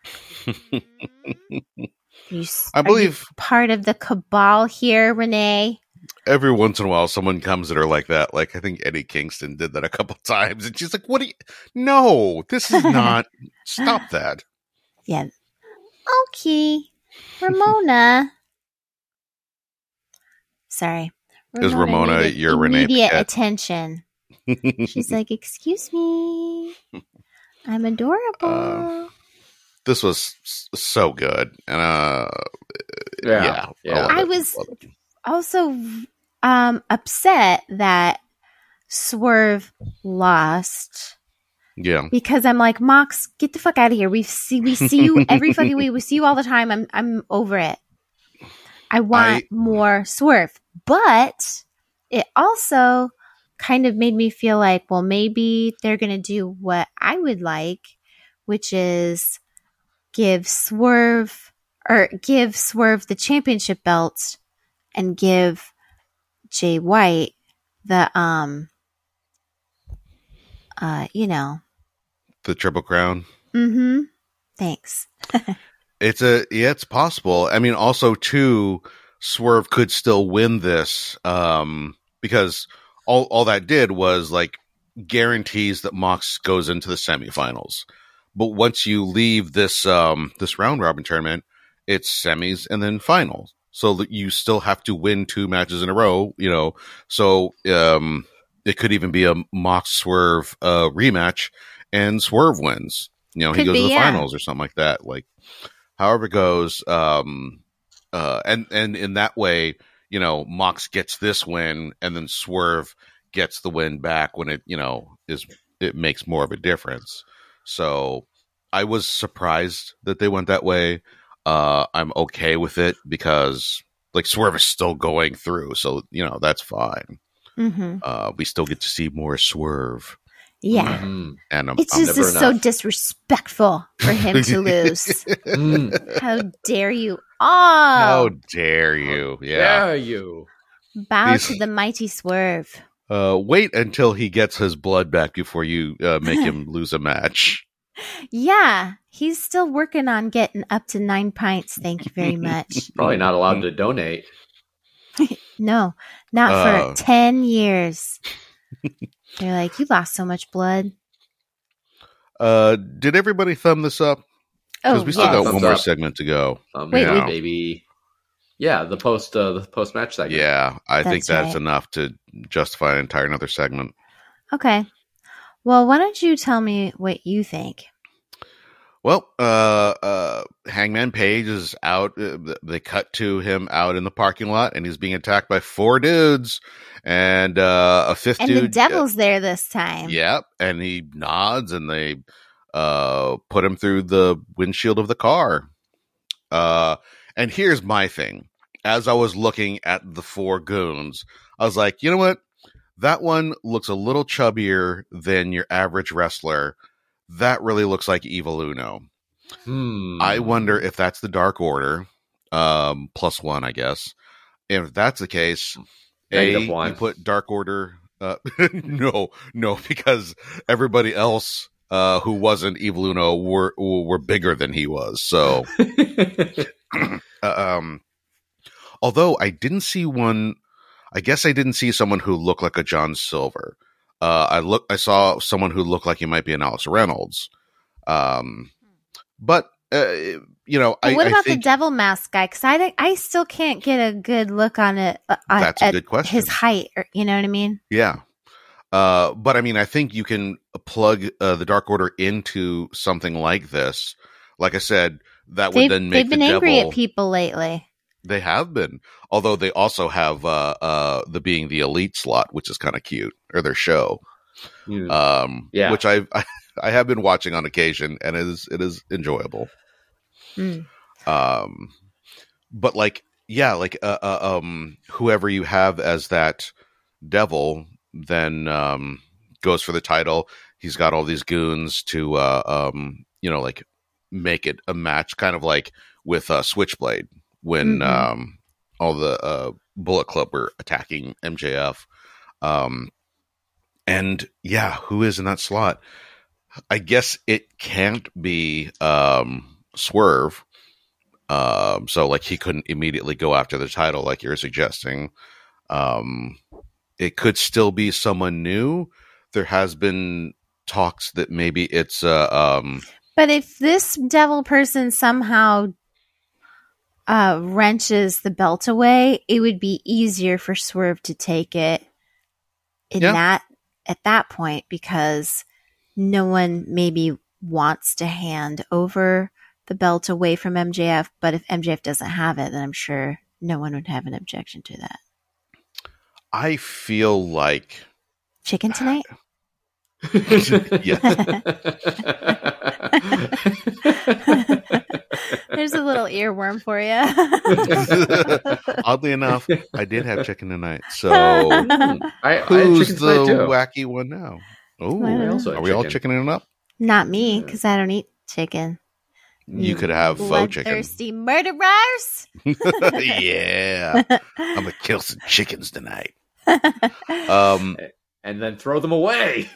Speaker 4: You,
Speaker 2: I believe
Speaker 4: part of the cabal here, Renee.
Speaker 2: Every once in a while, someone comes at her like that. Like I think Eddie Kingston did that a couple times, and she's like, "What? Do you? No, this is not. Stop that."
Speaker 4: Yeah. Okay, Ramona. Sorry.
Speaker 2: Is Ramona
Speaker 4: needed
Speaker 2: your Renee
Speaker 4: immediate
Speaker 2: Paquette?
Speaker 4: attention? She's like, "Excuse me, I'm adorable."
Speaker 2: Uh, this was so good, and uh,
Speaker 3: yeah,
Speaker 2: yeah,
Speaker 3: yeah.
Speaker 4: I was also um upset that Swerve lost.
Speaker 2: Yeah,
Speaker 4: because I'm like, Mox, get the fuck out of here. We see we see you every fucking week. We see you all the time. I'm I'm over it. I want I, more Swerve. But it also kind of made me feel like, well, maybe they're going to do what I would like, which is give Swerve or give Swerve the championship belt and give Jay White the, um, uh, you know,
Speaker 2: the Triple Crown.
Speaker 4: Mm-hmm. Thanks.
Speaker 2: It's a, yeah, it's possible. I mean, also too, Swerve could still win this um, because all all that did was like guarantees that Mox goes into the semifinals. But once you leave this um, this round robin tournament, it's semis and then finals. So that you still have to win two matches in a row. You know, so um, it could even be a Mox Swerve uh, rematch, and Swerve wins. You know, could he goes be, to the yeah. finals or something like that. Like, however it goes. Um, Uh, and, and in that way, you know, Mox gets this win and then Swerve gets the win back when it, you know, is, it makes more of a difference. So I was surprised that they went that way. Uh, I'm okay with it because like Swerve is still going through. So, you know, that's fine.
Speaker 4: Mm-hmm.
Speaker 2: Uh, we still get to see more Swerve.
Speaker 4: Yeah.
Speaker 2: Mm-hmm. And I'm,
Speaker 4: it's
Speaker 2: I'm
Speaker 4: just is so disrespectful for him to lose. How dare you? Oh,
Speaker 2: how dare you?
Speaker 3: How
Speaker 2: yeah,
Speaker 3: dare you?
Speaker 4: Bow He's, to the mighty Swerve.
Speaker 2: Uh, wait until he gets his blood back before you uh, make him lose a match.
Speaker 4: Yeah, he's still working on getting up to nine pints. Thank you very much.
Speaker 3: Probably not allowed to donate.
Speaker 4: No, not
Speaker 2: Uh,
Speaker 4: for ten years. They're like, you lost so much blood.
Speaker 2: Uh, did everybody thumb this up? Because
Speaker 4: Oh,
Speaker 2: we still
Speaker 4: yes.
Speaker 2: got
Speaker 3: Thumbs
Speaker 2: one more
Speaker 3: up.
Speaker 2: segment to go.
Speaker 3: Um,
Speaker 4: Wait,
Speaker 3: yeah,
Speaker 4: wait.
Speaker 3: maybe. Yeah, the post uh, the post match segment.
Speaker 2: Yeah, I think
Speaker 4: That's
Speaker 2: that's
Speaker 4: right.
Speaker 2: enough to justify an entire another segment.
Speaker 4: Okay. Well, why don't you tell me what you think?
Speaker 2: Well, uh, uh, Hangman Page is out. Uh, they cut to him out in the parking lot, and he's being attacked by four dudes and uh, a fifth
Speaker 4: And
Speaker 2: dude.
Speaker 4: the devil's there this time.
Speaker 2: Yep, and he nods, and they uh, put him through the windshield of the car. Uh, and here's my thing. As I was looking at the four goons, I was like, you know what? That one looks a little chubbier than your average wrestler. That really looks like Evil Uno.
Speaker 3: Hmm.
Speaker 2: I wonder if that's the Dark Order, um, plus one, I guess. And if that's the case,
Speaker 3: Negative
Speaker 2: A,
Speaker 3: one.
Speaker 2: you put Dark Order. Uh, no, no, because everybody else uh, who wasn't Evil Uno were were bigger than he was. So, uh, um, although I didn't see one, I guess I didn't see someone who looked like a John Silver. Uh, I look, I saw someone who looked like he might be an Alex Reynolds. Um, but uh, you know,
Speaker 4: But
Speaker 2: I
Speaker 4: what
Speaker 2: I
Speaker 4: about
Speaker 2: think
Speaker 4: the devil mask guy? Because I, don't- I still can't get a good look on it. Uh,
Speaker 2: That's a
Speaker 4: at
Speaker 2: good question.
Speaker 4: His height, or, you know what I mean?
Speaker 2: Yeah. Uh, but I mean, I think you can plug uh, the Dark Order into something like this. Like I said, that would
Speaker 4: They've,
Speaker 2: then make
Speaker 4: they've been
Speaker 2: the
Speaker 4: angry
Speaker 2: devil,
Speaker 4: at people lately.
Speaker 2: They have been, although they also have uh, uh, the being the elite slot, which is kind of cute, or their show.
Speaker 3: Hmm.
Speaker 2: Um,
Speaker 3: Yeah.
Speaker 2: which I, I I have been watching on occasion, and it is it is enjoyable.
Speaker 4: Mm.
Speaker 2: Um, but like, yeah, like uh, uh, um, whoever you have as that devil then um, goes for the title. He's got all these goons to uh, um, you know, like make it a match, kind of like with uh, Switchblade when
Speaker 4: Mhm.
Speaker 2: um, all the uh, Bullet Club were attacking M J F. Um, and yeah, who is in that slot? I guess it can't be um, Swerve. Um, so like he couldn't immediately go after the title like you're suggesting. Um, it could still be someone new. There has been talks that maybe it's uh, um.
Speaker 4: But if this devil person somehow uh, wrenches the belt away, it would be easier for Swerve to take it in
Speaker 2: Yeah.
Speaker 4: that at that point, because no one maybe wants to hand over the belt away from M J F. But if M J F doesn't have it, then I'm sure no one would have an objection to that.
Speaker 2: I feel like
Speaker 4: Chicken tonight?
Speaker 2: yeah.
Speaker 4: There's a little earworm for you.
Speaker 2: Oddly enough, I did have chicken tonight. So
Speaker 3: I, I had
Speaker 2: who's
Speaker 3: chicken
Speaker 2: the
Speaker 3: tonight too.
Speaker 2: wacky one now? Oh,
Speaker 4: I
Speaker 3: also
Speaker 2: are
Speaker 3: had
Speaker 2: we all
Speaker 3: chicken.
Speaker 2: chickening it up?
Speaker 4: Not me, because I don't eat chicken.
Speaker 2: You could have faux chicken.
Speaker 4: Bloodthirsty murderers.
Speaker 2: Yeah, I'm gonna kill some chickens tonight. Um,
Speaker 3: And then throw them away.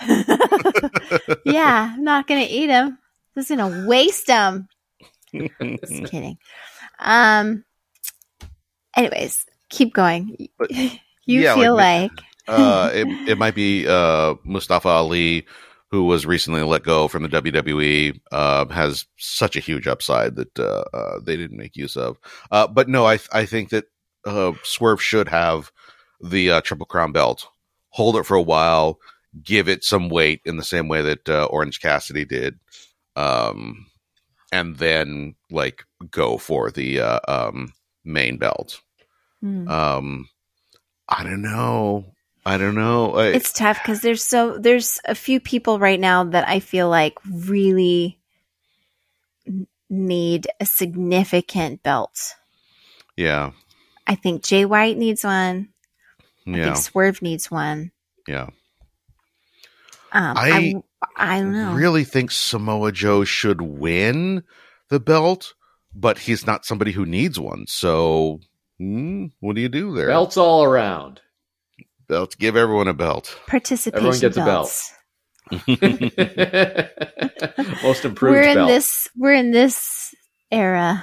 Speaker 4: Yeah, I'm not going to eat them. Just going to waste them. Just kidding. Um. Anyways, keep going.
Speaker 2: But,
Speaker 4: you
Speaker 2: yeah,
Speaker 4: feel
Speaker 2: like-
Speaker 4: like,
Speaker 2: uh, it it might be uh Mustafa Ali, who was recently let go from the W W E, uh, has such a huge upside that uh, uh, they didn't make use of. Uh, but no, I I think that uh, Swerve should have the uh, Triple Crown belt, hold it for a while, give it some weight in the same way that uh, Orange Cassidy did, um, and then like go for the uh, um, main belt.
Speaker 4: hmm.
Speaker 2: Um, I don't know. I don't know. I,
Speaker 4: It's tough because there's so there's a few people right now that I feel like really n- need a significant belt.
Speaker 2: yeah,
Speaker 4: I think Jay White needs one. I
Speaker 2: yeah,
Speaker 4: think Swerve needs one.
Speaker 2: yeah.
Speaker 4: Um,
Speaker 2: I
Speaker 4: I, I don't know.
Speaker 2: really think Samoa Joe should win the belt, but he's not somebody who needs one. So, hmm, what do you do there?
Speaker 3: Belts all around.
Speaker 2: Belts. Give everyone a belt.
Speaker 4: Participation
Speaker 3: Everyone gets a belt.
Speaker 4: belts.
Speaker 3: Most improved
Speaker 4: We're in
Speaker 3: belt.
Speaker 4: this. We're in this era.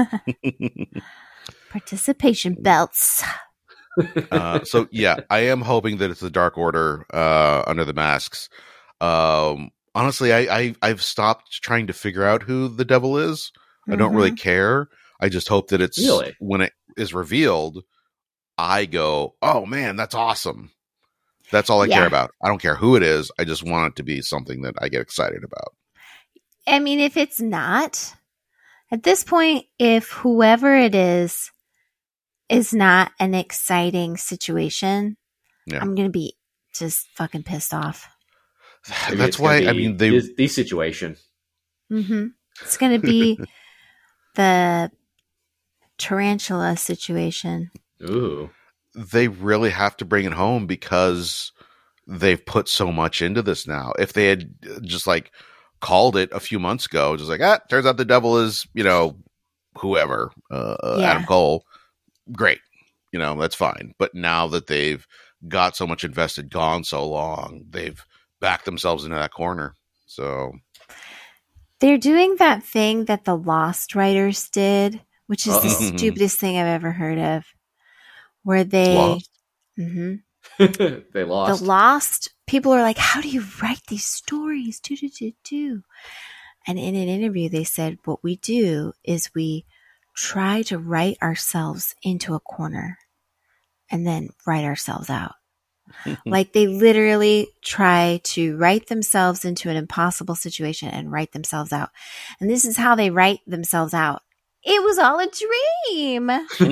Speaker 4: Participation belts.
Speaker 2: uh, so yeah, I am hoping that it's the Dark Order uh, under the masks. Um, honestly, I, I I've stopped trying to figure out who the devil is. I don't really care. I just hope that it's
Speaker 3: Really?
Speaker 2: when it is revealed, I go, oh man, that's awesome. That's all I
Speaker 4: Yeah.
Speaker 2: care about. I don't care who it is. I just want it to be something that I get excited about.
Speaker 4: I mean, if it's not, at this point, if whoever it is is not an exciting situation,
Speaker 2: Yeah.
Speaker 4: I'm going to be just fucking pissed off.
Speaker 3: Maybe
Speaker 2: That's
Speaker 3: it's gonna
Speaker 2: why
Speaker 3: be
Speaker 2: I mean they
Speaker 3: this, this situation.
Speaker 4: hmm It's going to be the tarantula situation.
Speaker 3: Ooh.
Speaker 2: they really have to bring it home because they've put so much into this now. If they had just like called it a few months ago, just like, ah, turns out the devil is, you know, whoever, uh,
Speaker 4: Yeah.
Speaker 2: Adam Cole, great. You know, that's fine. But now that they've got so much invested, gone so long, they've backed themselves into that corner. So,
Speaker 4: They're doing that thing that the Lost writers did, which is the
Speaker 3: Uh-oh.
Speaker 4: stupidest thing I've ever heard of, where they,
Speaker 2: Lost?
Speaker 4: Mhm.
Speaker 3: They lost.
Speaker 4: the Lost people are like, how do you write these stories? Do, do, do, do. And in an interview, they said, what we do is we try to write ourselves into a corner and then write ourselves out. Like they literally try to write themselves into an impossible situation and write themselves out. And this is how they write themselves out. It was all a dream.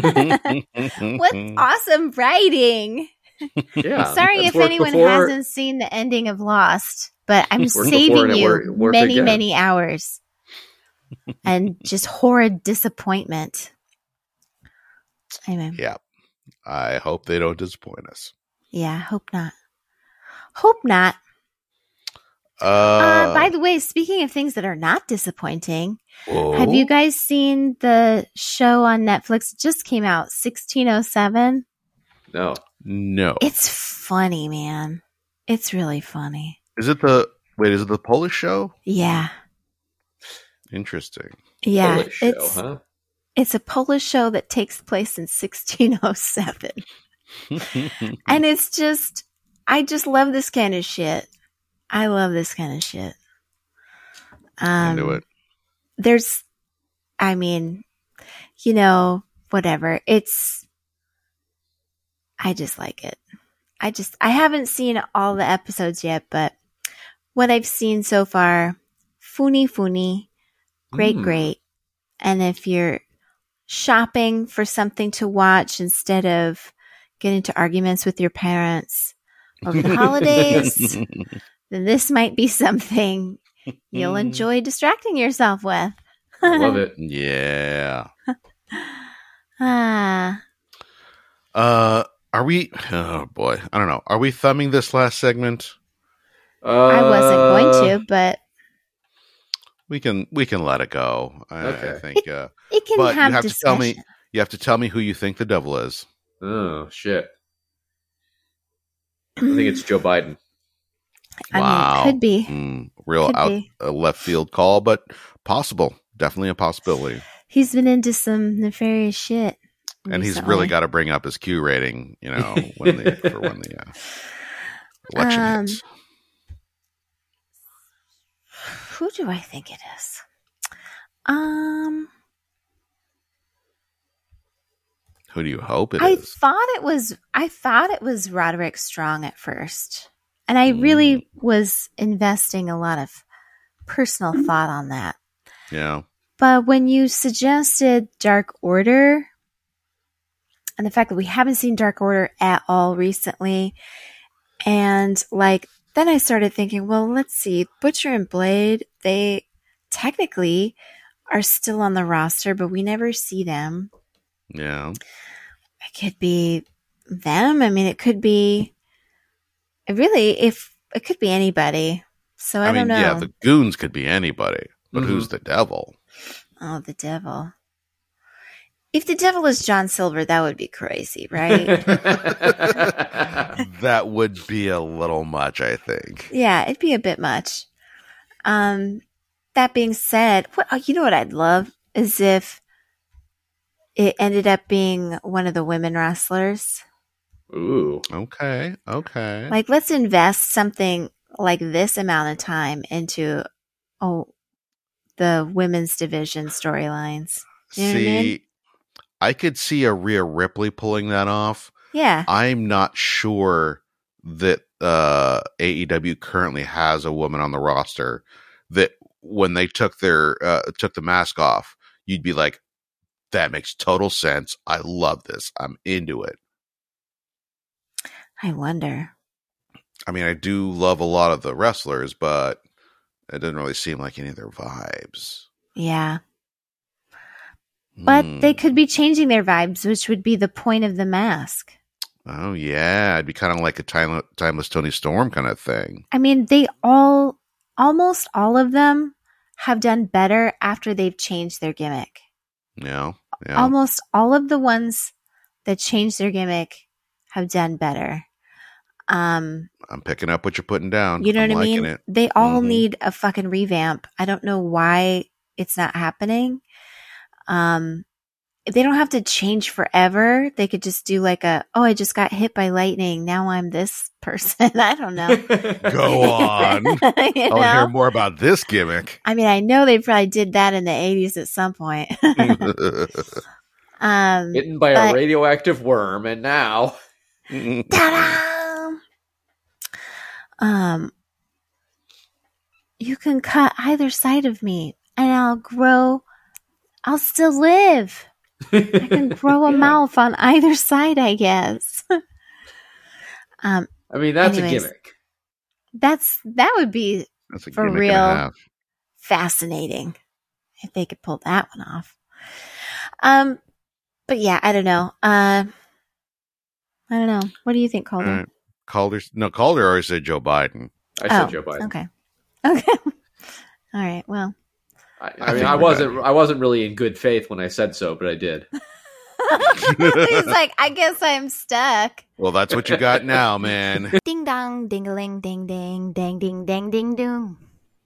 Speaker 4: What awesome writing.
Speaker 3: Yeah,
Speaker 4: Sorry
Speaker 3: that's
Speaker 4: if
Speaker 3: worked
Speaker 4: anyone
Speaker 3: before.
Speaker 4: hasn't seen the ending of Lost, but I'm
Speaker 3: Worked before
Speaker 4: saving
Speaker 3: and it
Speaker 4: you
Speaker 3: wor- worked
Speaker 4: many,
Speaker 3: again.
Speaker 4: many hours and just horrid disappointment. Anyway,
Speaker 2: yeah, I hope they don't disappoint us.
Speaker 4: yeah, hope not. Hope not.
Speaker 2: Uh,
Speaker 4: Uh, by the way, speaking of things that are not disappointing,
Speaker 2: oh,
Speaker 4: have you guys seen the show on Netflix? It just came out, sixteen oh seven.
Speaker 3: No.
Speaker 2: No.
Speaker 4: It's funny, man. It's really funny.
Speaker 2: Is it the wait? Is it the Polish show?
Speaker 4: Yeah.
Speaker 2: Interesting.
Speaker 4: Yeah.
Speaker 3: Polish show,
Speaker 4: it's,
Speaker 3: huh?
Speaker 4: it's a Polish show that takes place in sixteen oh seven. And it's just, I just love this kind of shit. I love this kind of shit. Um,
Speaker 2: Into it.
Speaker 4: There's, I mean, you know, whatever. It's, I just like it. I just, I haven't seen all the episodes yet, but what I've seen so far, funny, funny, great,
Speaker 2: Mm.
Speaker 4: great. And if you're shopping for something to watch instead of getting into arguments with your parents over the holidays, then this might be something you'll enjoy distracting yourself with.
Speaker 3: Love it.
Speaker 2: Yeah.
Speaker 4: Ah,
Speaker 2: Uh, are we? Oh boy, I don't know. Are we thumbing this last segment?
Speaker 3: Uh,
Speaker 4: I wasn't going to, but
Speaker 2: We can we can let it go. I, I
Speaker 3: Okay.
Speaker 2: think. Uh,
Speaker 4: it can
Speaker 2: but
Speaker 4: have,
Speaker 2: you have
Speaker 4: discussion.
Speaker 2: to tell me. You have to tell me who you think the devil is.
Speaker 3: Oh, shit. I think it's Joe Biden.
Speaker 4: I
Speaker 2: Wow.
Speaker 4: mean, it could be.
Speaker 2: Mm, real
Speaker 4: Could
Speaker 2: out
Speaker 4: be.
Speaker 2: uh, left field call, but possible. Definitely a possibility.
Speaker 4: He's been into some nefarious shit.
Speaker 2: And he's
Speaker 4: recently.
Speaker 2: really got to bring up his Q rating, you know, when the, for when the uh, election
Speaker 4: Um,
Speaker 2: hits.
Speaker 4: Who do I think it is? Um,
Speaker 2: Who do you hope it
Speaker 4: I
Speaker 2: is?
Speaker 4: thought it was. I thought it was Roderick Strong at first, and I really
Speaker 2: Mm.
Speaker 4: was investing a lot of personal thought on that.
Speaker 2: Yeah.
Speaker 4: But when you suggested Dark Order, and the fact that we haven't seen Dark Order at all recently, and like then I started thinking, well, let's see, Butcher and Blade, they technically are still on the roster, but we never see them.
Speaker 2: Yeah.
Speaker 4: It could be them. I mean, it could be really if it could be anybody. So I,
Speaker 2: I mean,
Speaker 4: don't know.
Speaker 2: yeah, the goons could be anybody, but
Speaker 3: Mhm.
Speaker 2: who's the devil?
Speaker 4: Oh, the devil. If the devil is John Silver, that would be crazy, right?
Speaker 2: That would be a little much, I think.
Speaker 4: Yeah, it'd be a bit much. Um, that being said, what, oh, you know what I'd love is if it ended up being one of the women wrestlers.
Speaker 3: Ooh.
Speaker 2: Okay. Okay.
Speaker 4: Like, let's invest something like this amount of time into oh the women's division storylines. You know what I
Speaker 2: see,
Speaker 4: mean?
Speaker 2: I could see a Rhea Ripley pulling that off.
Speaker 4: Yeah.
Speaker 2: I'm not sure that uh, A E W currently has a woman on the roster that when they took their uh, took the mask off, you'd be like, that makes total sense. I love this. I'm into it.
Speaker 4: I wonder.
Speaker 2: I mean, I do love a lot of the wrestlers, but it doesn't really seem like any of their vibes.
Speaker 4: Yeah. But
Speaker 2: Hmm.
Speaker 4: they could be changing their vibes, which would be the point of the mask.
Speaker 2: Oh, yeah. It'd be kind of like a time- Timeless Tony Storm kind of thing.
Speaker 4: I mean, they all, almost all of them have done better after they've changed their gimmick.
Speaker 2: Yeah. Yeah.
Speaker 4: Almost all of the ones that changed their gimmick have done better. Um,
Speaker 2: I'm picking up what you're putting down.
Speaker 4: you know
Speaker 2: I'm
Speaker 4: what I
Speaker 2: liking
Speaker 4: mean?
Speaker 2: it.
Speaker 4: They all
Speaker 2: Mhm.
Speaker 4: need a fucking revamp. I don't know why it's not happening. Um, they don't have to change forever. They could just do like a, oh, I just got hit by lightning. Now I'm this person. I don't know.
Speaker 2: Go on.
Speaker 4: You
Speaker 2: I want to
Speaker 4: know?
Speaker 2: hear more about this gimmick.
Speaker 4: I mean, I know they probably did that in the eighties at some point. um,
Speaker 3: Bitten by
Speaker 4: But-
Speaker 3: a radioactive worm, and now
Speaker 4: ta-da! Um, you can cut either side of me, and I'll grow. I'll still live. I can grow a
Speaker 3: Yeah.
Speaker 4: mouth on either side, I guess. um,
Speaker 3: I mean, that's
Speaker 4: Anyways.
Speaker 3: a gimmick.
Speaker 4: that's that would be
Speaker 2: That's a
Speaker 4: For
Speaker 2: gimmick
Speaker 4: real.
Speaker 2: and a half.
Speaker 4: fascinating if they could pull that one off. Um, but yeah, I don't know. Uh, I don't know. What do you think,
Speaker 2: All
Speaker 4: Calder?
Speaker 2: right. Calder, no, Calder already said Joe Biden.
Speaker 3: I said
Speaker 4: Oh,
Speaker 3: Joe Biden.
Speaker 4: Okay. Okay. All right. Well,
Speaker 3: I, I mean, I wasn't, I wasn't really in good faith when I said so, but I did.
Speaker 4: He's like, I guess I'm stuck.
Speaker 2: Well, that's what you got now, man.
Speaker 4: Ding dong, ding a ling, ding ding, ding ding, ding ding doom.